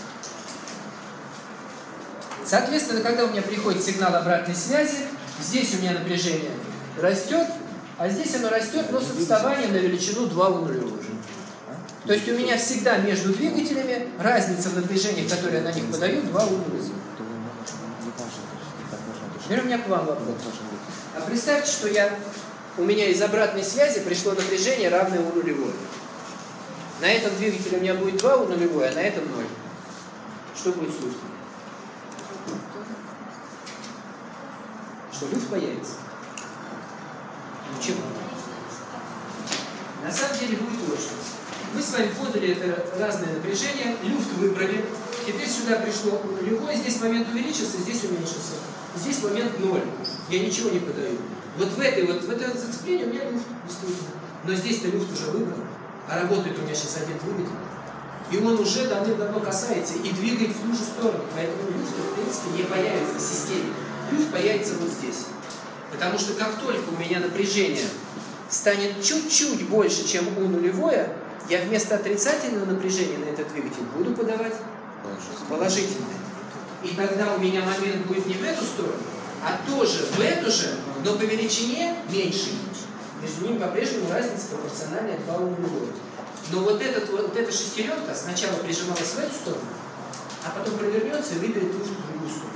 Speaker 1: Соответственно, когда у меня приходит сигнал обратной связи, здесь у меня напряжение растет, а здесь оно растет, но с отставанием на величину два У нулевой. То есть у меня всегда между двигателями разница в напряжениях, которые я на них подаю, два У нулевой. Теперь у меня к вам вопрос. А представьте, что я, у меня из обратной связи пришло напряжение, равное У нулевой. На этом двигателе у меня будет два У нулевой, а на этом ноль. Что будет с люфтом? Что люфт появится? Ничего. На самом деле будет вот что. Мы с вами подали это разное напряжение, люфт выбрали. Теперь сюда пришло У нулевой, здесь момент увеличился, здесь уменьшился. Здесь момент ноль. Я ничего не подаю. Вот в этой вот, в этом зацеплении у меня люфт действительно. Но здесь-то люфт уже выбран. А работает у меня сейчас один двигатель. И он уже давным-давно касается и двигает в ту же сторону. Поэтому люфт, в принципе, не появится в системе. Люфт появится вот здесь. Потому что как только у меня напряжение станет чуть-чуть больше, чем У нулевое, я вместо отрицательного напряжения на этот двигатель буду подавать положительное. И тогда у меня момент будет не в эту сторону, а тоже в эту же, но по величине меньше. Между ними по-прежнему разница пропорциональная два У нулевой. Но вот, этот, вот эта шестеренка сначала прижималась в эту сторону, а потом провернется и выберет люфт в другую сторону.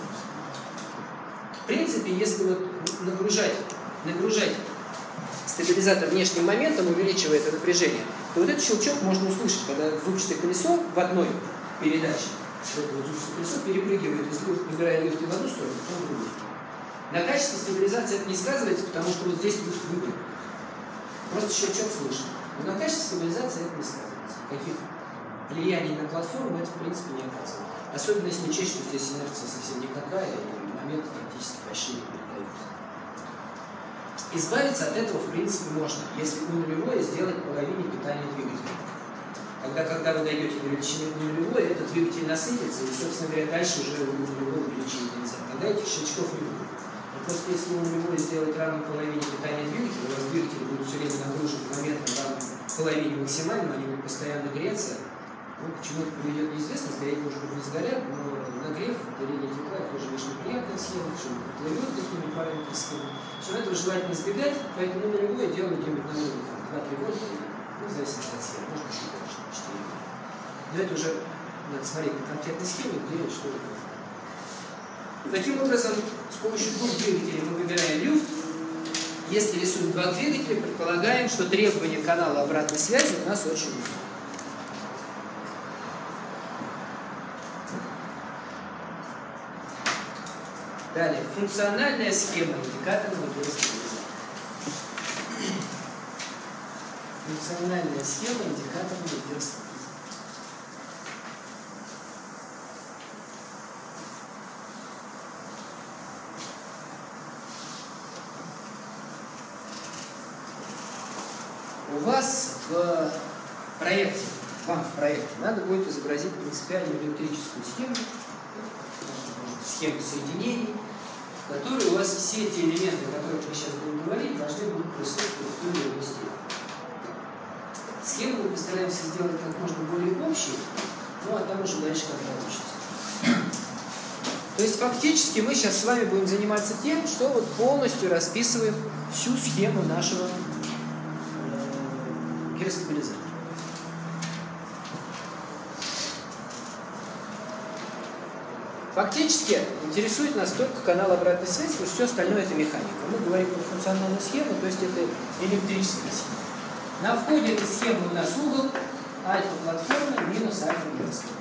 Speaker 1: В принципе, если вот нагружать, нагружать стабилизатор внешним моментом, увеличивая это напряжение, то вот этот щелчок можно услышать, когда зубчатое колесо в одной передаче, вот это вот зубчатое колесо перепрыгивает из люфта, набирая люфт в одну сторону, потом в другую. На качестве стабилизации это не сказывается, потому что вот здесь люфт выбран. Просто щелчок слышно. Но на качестве стабилизации это не сказывается. Каких влияний на платформу это в принципе не оказывает. Особенно если учесть, что здесь инерция совсем никакая, и моменты практически почти не передаются. Избавиться от этого в принципе можно, если У нулевое сделать половине питания двигателя. Когда, когда вы даете на величине У нулевой, этот двигатель насытится, и, собственно говоря, дальше уже У нулевой увеличить нельзя. Тогда этих щелчков не будет. Но просто если У нулевой сделать равно половине питания двигателя, у вас двигатель будет все время нагружен моментом равным половине максимальному, они будут постоянно греться. Ну, почему это приведет, неизвестно, сгореть, может быть, не сгорят, но нагрев, деление тепла, тоже очень неприятная схема, что плывет какими параметрами схемы. Что этого желательно избегать, поэтому нулевое делаем где-нибудь на уровне два-три вольта, Ну, в зависимости от схемы. Можно чуть больше, четыре. Но это уже надо смотреть на конкретной схеме, где и что это. Таким образом, с помощью двух двигателей мы выбираем люфт. Если рисуем два двигателя, предполагаем, что требования канала обратной связи у нас очень высокие. Далее, функциональная схема индикаторного гироскопа. Функциональная схема индикаторного гироскопа. У вас в проекте, вам в проекте надо будет изобразить принципиальную электрическую схему, схему соединений, в которой у вас все те элементы, о которых мы сейчас будем говорить, должны будут присутствовать в той или иной степени. Схему мы постараемся сделать как можно более общей, ну а там уже дальше как получится. То есть фактически мы сейчас с вами будем заниматься тем, что вот полностью расписываем всю схему нашего гиростабилизатор. Фактически интересует нас только канал обратной связи, потому что все остальное это механика. Мы говорим про функциональную схему, то есть это электрическая схема. На входе этой схемы у нас угол альфа-платформа минус альфа-гироскоп.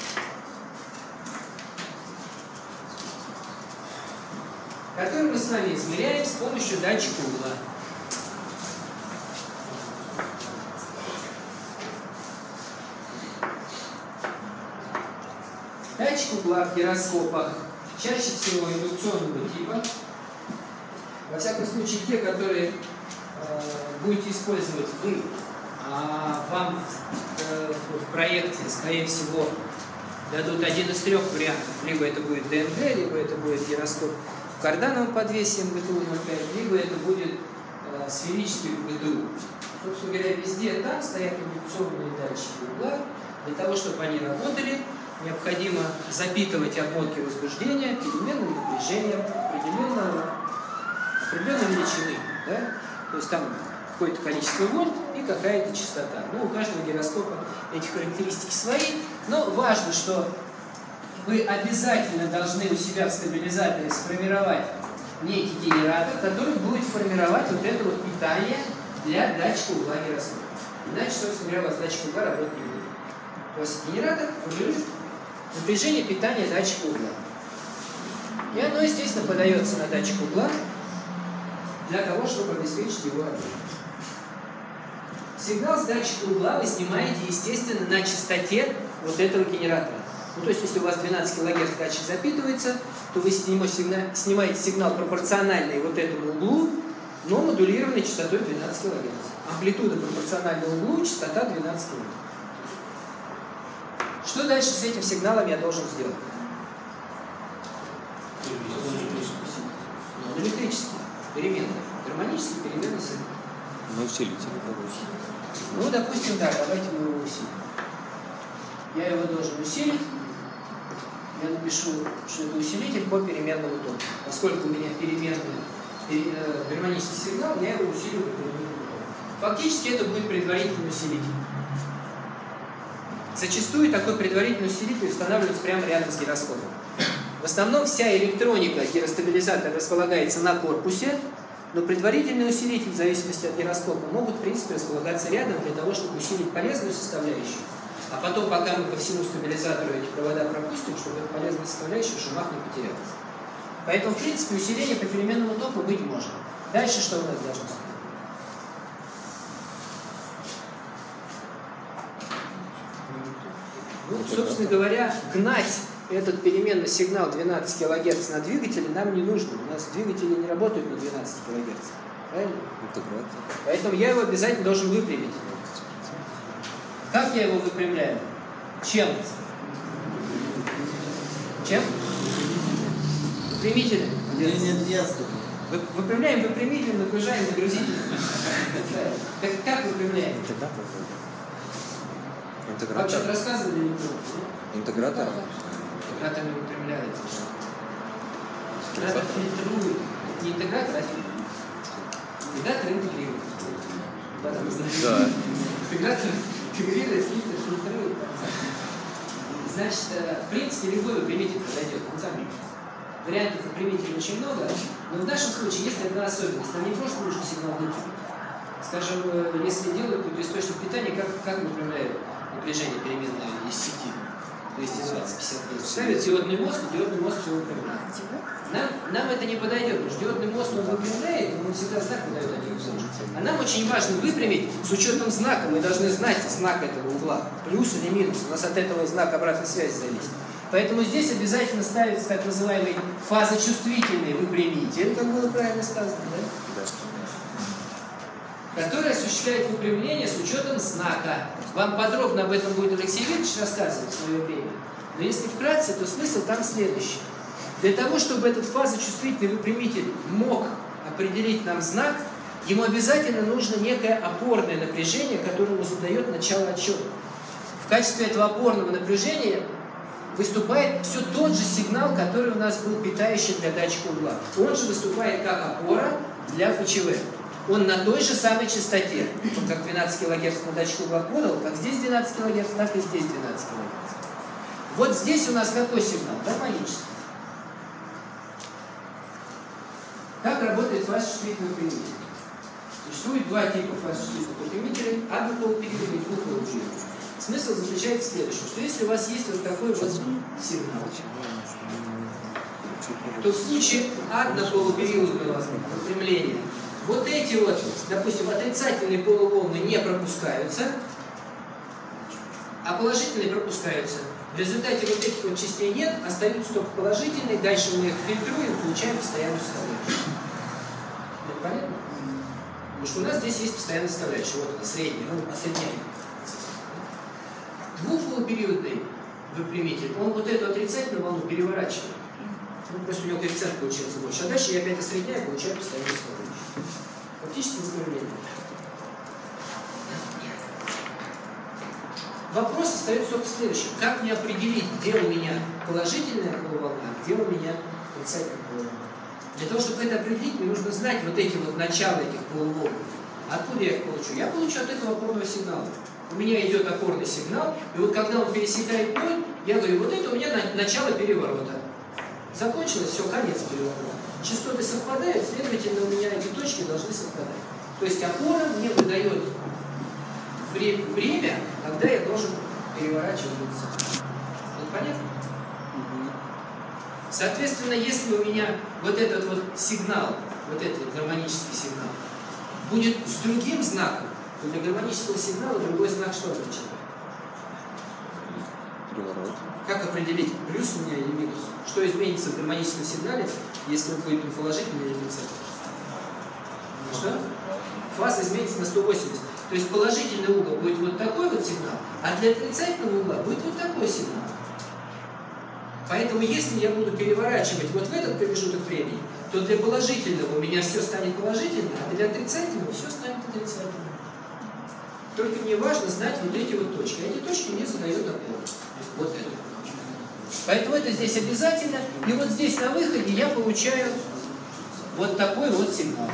Speaker 1: Который мы с вами измеряем с помощью датчика угла. Датчик угла в гироскопах чаще всего индукционного типа. Во всяком случае, те, которые э, будете использовать вы, а вам э, в проекте, скорее всего, дадут один из трех вариантов. Либо это будет ДНГ, либо это будет гироскоп в кардановом подвесе эм гэ тэ у ноль пять, либо это будет э, сферический в гэ тэ у. Собственно говоря, везде там стоят индукционные датчики угла. Для того, чтобы они работали, необходимо запитывать обмотки возбуждения переменным напряжением определенного, определенной величины. Да? То есть там какое-то количество вольт и какая-то частота. Ну, у каждого гироскопа эти характеристики свои, но важно, что вы обязательно должны у себя в стабилизаторе сформировать некий генератор, который будет формировать вот это вот питание для датчика угла гироскопа. Иначе, собственно говоря, у вас датчик угла работать не будет. У вас генератор формирует напряжение питания датчика угла. И оно, естественно, подается на датчик угла для того, чтобы обеспечить его работу. Сигнал с датчика угла вы снимаете, естественно, на частоте вот этого генератора. Ну, то есть, если у вас двенадцать килогерц датчик запитывается, то вы снимаете сигнал пропорциональный вот этому углу, но модулированной частотой двенадцать килогерц. Амплитуда пропорциональна углу, частота двенадцать килогерц. Что дальше с этим сигналом я должен сделать? Ну, электрический, переменный. Гармонический переменный сигнал.
Speaker 3: Ну, усилитель.
Speaker 1: Ну, допустим, да, давайте мы его усилим. Я его должен усилить. Я напишу, что это усилитель по переменному току. Поскольку у меня переменный пере, э, гармонический сигнал, я его усилю по переменному току. Фактически это будет предварительный усилитель. Зачастую такой предварительный усилитель устанавливается прямо рядом с гироскопом. В основном вся электроника гиростабилизатора располагается на корпусе, но предварительный усилитель, в зависимости от гироскопа, могут, в принципе, располагаться рядом для того, чтобы усилить полезную составляющую. А потом, пока мы по всему стабилизатору эти провода пропустим, чтобы эта полезная составляющая в шумах не потерялась. Поэтому, в принципе, усиление по переменному току быть может. Дальше что у нас должно быть? Ну, собственно говоря, гнать этот переменный сигнал двенадцать килогерц на двигателе нам не нужно. У нас двигатели не работают на двенадцать килогерц. Правильно? Поэтому я его обязательно должен выпрямить. Как я его выпрямляю? Чем? Чем? Выпрямителем. Выпрямляем выпрямителем, нагружаем нагрузителем. Так как выпрямляем?
Speaker 3: Интегратор.
Speaker 1: Вообще рассказывали или нет?
Speaker 3: Интегратор.
Speaker 1: Интегратор не выпрямляет. Интегратор фильтрует. Не интегратор, а фильтр. Интегратор интегрирует. Потом, значит,
Speaker 3: Да.
Speaker 1: интегратор интегрирует, фильтр фильтрует. Значит, в принципе, любой выпрямитель подойдет. Ну, там вариантов выпрямителей очень много, но в нашем случае есть одна особенность. Нам не просто нужен сигнал выпрямить. Скажем, если делают какой-то источник питания, как, как выпрямляют напряжение переменное из сети, двести двадцать пятьдесят вольт. Ставят диодный мост, и диодный мост все выпрямляет. Нам, нам это не подойдет, потому что диодный мост он выпрямляет, он всегда знак выдает один угол. А нам очень важно выпрямить с учетом знака. Мы должны знать знак этого угла, плюс или минус. У нас от этого знак обратной связи зависит. Поэтому здесь обязательно ставится так называемый фазочувствительный выпрямитель, как было правильно сказано, да? Да. Который осуществляет выпрямление с учетом знака. Вам подробно об этом будет Алексей Викторович рассказывать в свое время. Но если вкратце, то смысл там следующий. Для того, чтобы этот фазочувствительный выпрямитель мог определить нам знак, ему обязательно нужно некое опорное напряжение, которое ему задает начало отсчета. В качестве этого опорного напряжения выступает все тот же сигнал, который у нас был питающий для датчика угла. Он же выступает как опора для эф че вэ. Он на той же самой частоте. Он как двенадцать килогерц на датчик угла подал, как здесь двенадцать килогерц, так и здесь двенадцать килогерц. Вот здесь у нас какой сигнал? Гармонический. Как работает фазочувствительный выпрямитель? Существует два типа фазочувствительных выпрямителей, однополупериодный и двухполупериодный. Смысл заключается в следующем, что если у вас есть вот такой вот сигнал, то в случае однополупериодного выпрямления вот эти вот, допустим, отрицательные полуволны не пропускаются, а положительные пропускаются. В результате вот этих вот частей нет, остаются только положительные, дальше мы их фильтруем, получаем постоянную составляющую. Это понятно? Потому что у нас здесь есть постоянная составляющая, вот она, средняя, ну, осредняем. Двухполупериодный выпрямитель, он вот эту отрицательную волну переворачивает. Ну, просто у него коэффициент получается больше. А дальше я опять осредняю, получаю постоянную составляющую. Фактически выпрямление. Вопрос остается только следующим. Как мне определить, где у меня положительная полуволна, где у меня отрицательная полуволна? Для того, чтобы это определить, мне нужно знать вот эти вот начала этих полуволн. Откуда я их получу? Я получу от этого опорного сигнала. У меня идет опорный сигнал, и вот когда он пересекает ноль, я говорю, вот это у меня начало переворота. Закончилось, все, конец переворота. Частоты совпадают, следовательно, у меня эти точки должны совпадать. То есть опора мне выдает время, когда я должен переворачиваться. Это понятно? Соответственно, если у меня вот этот вот сигнал, вот этот вот гармонический сигнал, будет с другим знаком, то для гармонического сигнала другой знак что означает?
Speaker 3: Переворот.
Speaker 1: Как определить, плюс у меня или минус? Что изменится в гармоническом сигнале, если он будет положительный или отрицательный? Что? Фаза изменится на сто восемьдесят. То есть положительный угол будет вот такой вот сигнал, а для отрицательного угла будет вот такой сигнал. Поэтому если я буду переворачивать вот в этот промежуток времени, то для положительного у меня все станет положительно, а для отрицательного все станет отрицательно. Только мне важно знать вот эти вот точки. Эти точки мне задают опору. Вот это. Поэтому это здесь обязательно. И вот здесь на выходе я получаю вот такой вот сигнал.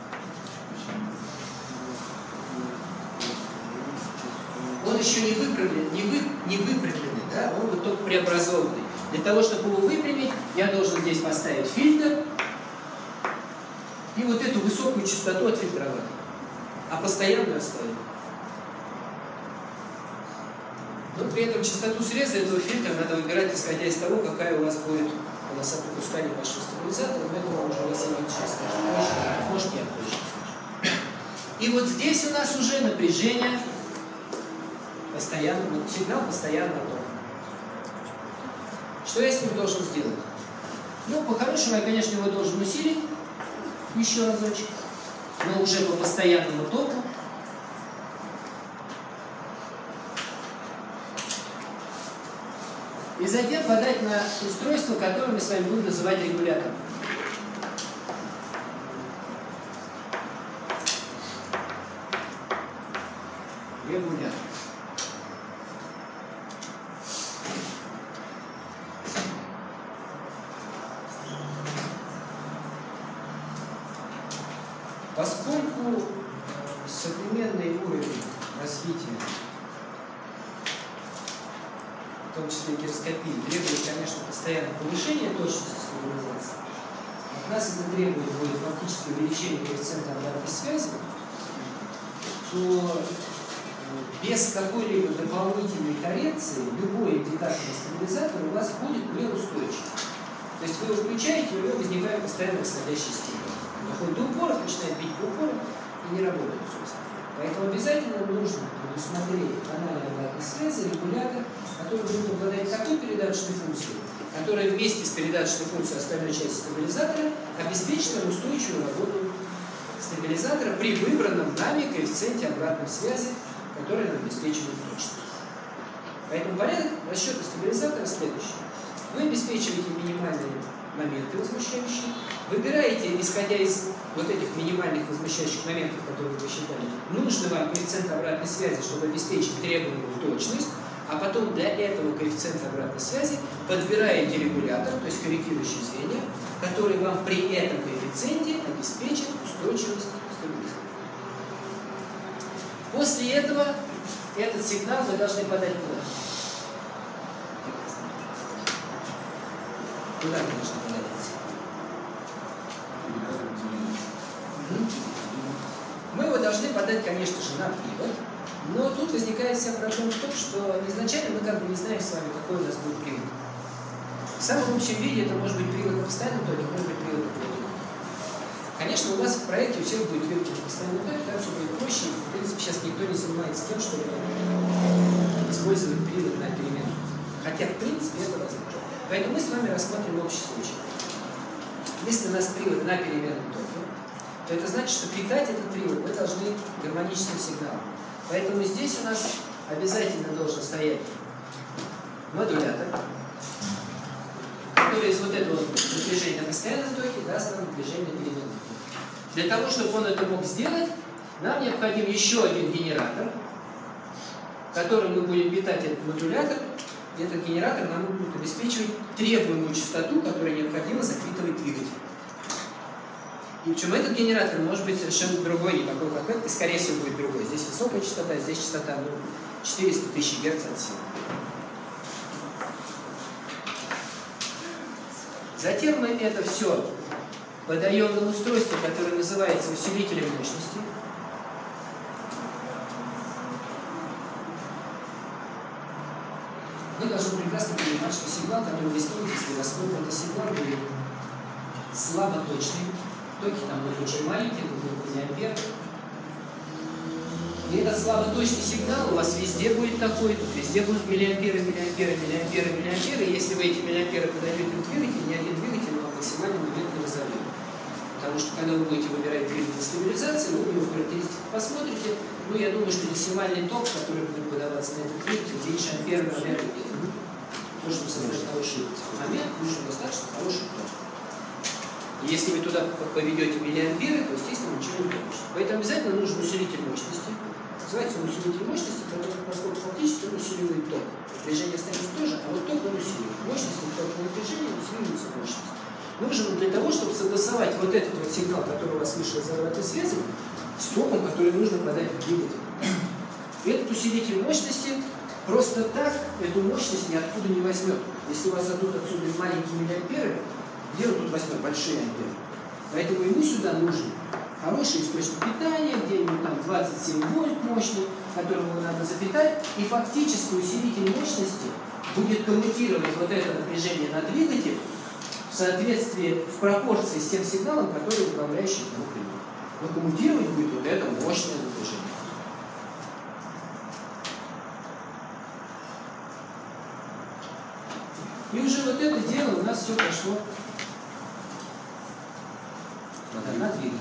Speaker 1: Он еще не выправлен, не, вы, не выправленный, да? Он вот только преобразованный. Для того, чтобы его выпрямить, я должен здесь поставить фильтр и вот эту высокую частоту отфильтровать, а постоянную оставить. Но при этом частоту среза этого фильтра надо выбирать, исходя из того, какая у вас будет полоса пропускания вашего стабилизатора. Но это вам уже Алексей Викторович скажет позже, может я позже скажу. И вот здесь у нас уже напряжение постоянно, вот сигнал постоянно ток. Что я с ним должен сделать? Ну, по-хорошему, я, конечно, его должен усилить еще разочек, но уже по постоянному току. И затем подать на устройство, которое мы с вами будем называть регулятором. Регулятор. Поскольку современный уровень развития, в том числе и гироскопии, требует, конечно, постоянного повышения точности стабилизации. От нас это требует будет фактически увеличение коэффициента обратной связи, то без какой-либо дополнительной коррекции любой индикаторный стабилизатор у вас будет неустойчив. То есть вы его включаете, и у него возникает постоянно восходящий стимул. Доходит до упора, начинает бить по упору и не работает, собственно. Поэтому обязательно нужно предусмотреть канал обратной связи, регулятор, который будет обладать такой передаточной функцией, которая вместе с передаточной функцией остальной части стабилизатора обеспечит нам устойчивую работу стабилизатора при выбранном нами коэффициенте обратной связи, который нам обеспечивает точность. Поэтому порядок расчета стабилизатора следующий. Вы обеспечиваете минимальные моменты возмущающие, выбираете, исходя из вот этих минимальных возмущающих моментов, которые вы считали, нужный вам коэффициент обратной связи, чтобы обеспечить требуемую точность, а потом для этого коэффициента обратной связи подбираете регулятор, то есть корректирующее звенья, который вам при этом коэффициенте обеспечит устойчивость стабилизатора. После этого этот сигнал вы должны подать куда? Куда вы должны подать? Мы его должны подать, конечно же, на привод, но тут возникает вся проблема в том, что изначально мы как бы не знаем с вами, какой у нас будет привод. В самом общем виде это может быть привод на постоянном токе, может быть привод на переменном. Конечно, у вас в проекте у всех будет привод на постоянном токе, так что будет проще. В принципе, сейчас никто не занимается тем, чтобы использовать привод на переменном. Хотя, в принципе, это возможно. Поэтому мы с вами рассмотрим общий случай. Если у нас привод на переменном токе, то это значит, что питать этот привод мы должны гармоническим сигналом. Поэтому здесь у нас обязательно должен стоять модулятор, который из вот этого напряжения на постоянном токе даст нам напряжение на переменном токе. Для того, чтобы он это мог сделать, нам необходим еще один генератор, которым мы будем питать этот модулятор. И этот генератор нам будет обеспечивать требуемую частоту, которая необходимо запитывать двигатель. И причем этот генератор может быть совершенно другой, не такой как этот, и скорее всего будет другой. Здесь высокая частота, здесь частота ну, четыреста тысяч герц от силы. Затем мы это все подаем на устройство, которое называется усилителем мощности. Мы должны прекрасно понимать, что сигнал, который вы снимете с гироскопа, это сигнал будет слабо точный. Токи там будут очень маленькие, это будет миллиампер. И этот слабо-точный сигнал у вас везде будет такой, тут везде будут миллиамперы, миллиамперы, миллиамперы, миллиамперы. И если вы эти миллиамперы подаете в двигатель, ни один двигатель вам максимально момент не разовьет. Потому что когда вы будете выбирать двигатель стабилизации, вы его характеристики посмотрите, ну я думаю, что максимальный ток, который будет подаваться на этот двигатель, меньше ампера на ампер. То, чтобы создать хороший момент, нужен достаточно хороший ток. И если вы туда поведете миллиамперы, то, естественно, ничего не получится. Поэтому обязательно нужен усилитель мощности. Называется он усилитель мощности, поскольку фактически он усиливает ток. Напряжение остается тоже, а вот ток он усиливает. Мощность и ток напряжения усиливается мощность. Нужен он для того, чтобы согласовать вот этот вот сигнал, который у вас вышел из обратной связи, с током, который нужно подать в двигатель. И этот усилитель мощности просто так эту мощность ниоткуда не возьмет. Если у вас дадут отсюда маленькие миллиамперы, где он тут возьмет большие амперы? Поэтому ему сюда нужен хороший источник питания, где-нибудь там двадцать семь вольт мощный, которому надо запитать, и фактически усилитель мощности будет коммутировать вот это напряжение на двигатель в соответствии, в пропорции с тем сигналом, который управляющий к нему приводит. Но коммутировать будет вот это мощное напряжение. И уже вот это дело у нас все пошло да, на двигатель.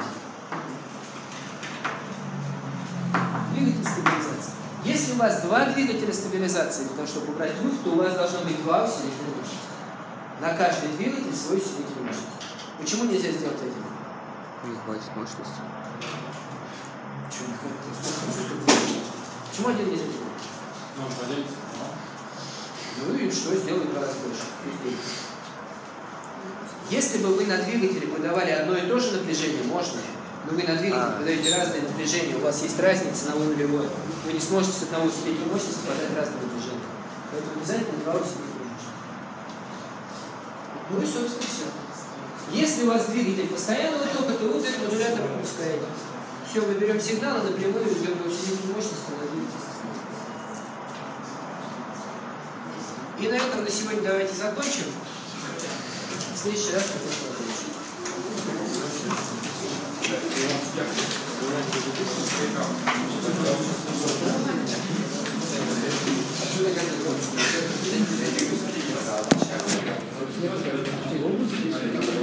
Speaker 1: Двигатель стабилизации. Если у вас два двигателя стабилизации, для того, чтобы убрать люфт, то у вас должно быть два усилителя мощности. На каждый двигатель свой усилитель мощности. Почему нельзя сделать один?
Speaker 3: Не хватит мощности.
Speaker 1: Почему не хватит? Почему один нельзя делать?
Speaker 4: Ну, поделиться.
Speaker 1: Ну и что, сделать два раза больше. Если бы вы на двигателе подавали одно и то же напряжение, можно. Но вы на двигатель
Speaker 3: А.
Speaker 1: подаете разное напряжение, у вас есть разница на нулевой. Вы не сможете с одного средней мощности подать разное напряжение. Поэтому обязательно два усилителя нужно. Ну и, собственно, все. Если у вас двигатель постоянного тока, то вот этот модулятор пропускаете. Все, мы берем сигнал и напрямую идем до усилителя мощности на двигатель. И на этом на сегодня давайте закончим. В следующий раз мы продолжим.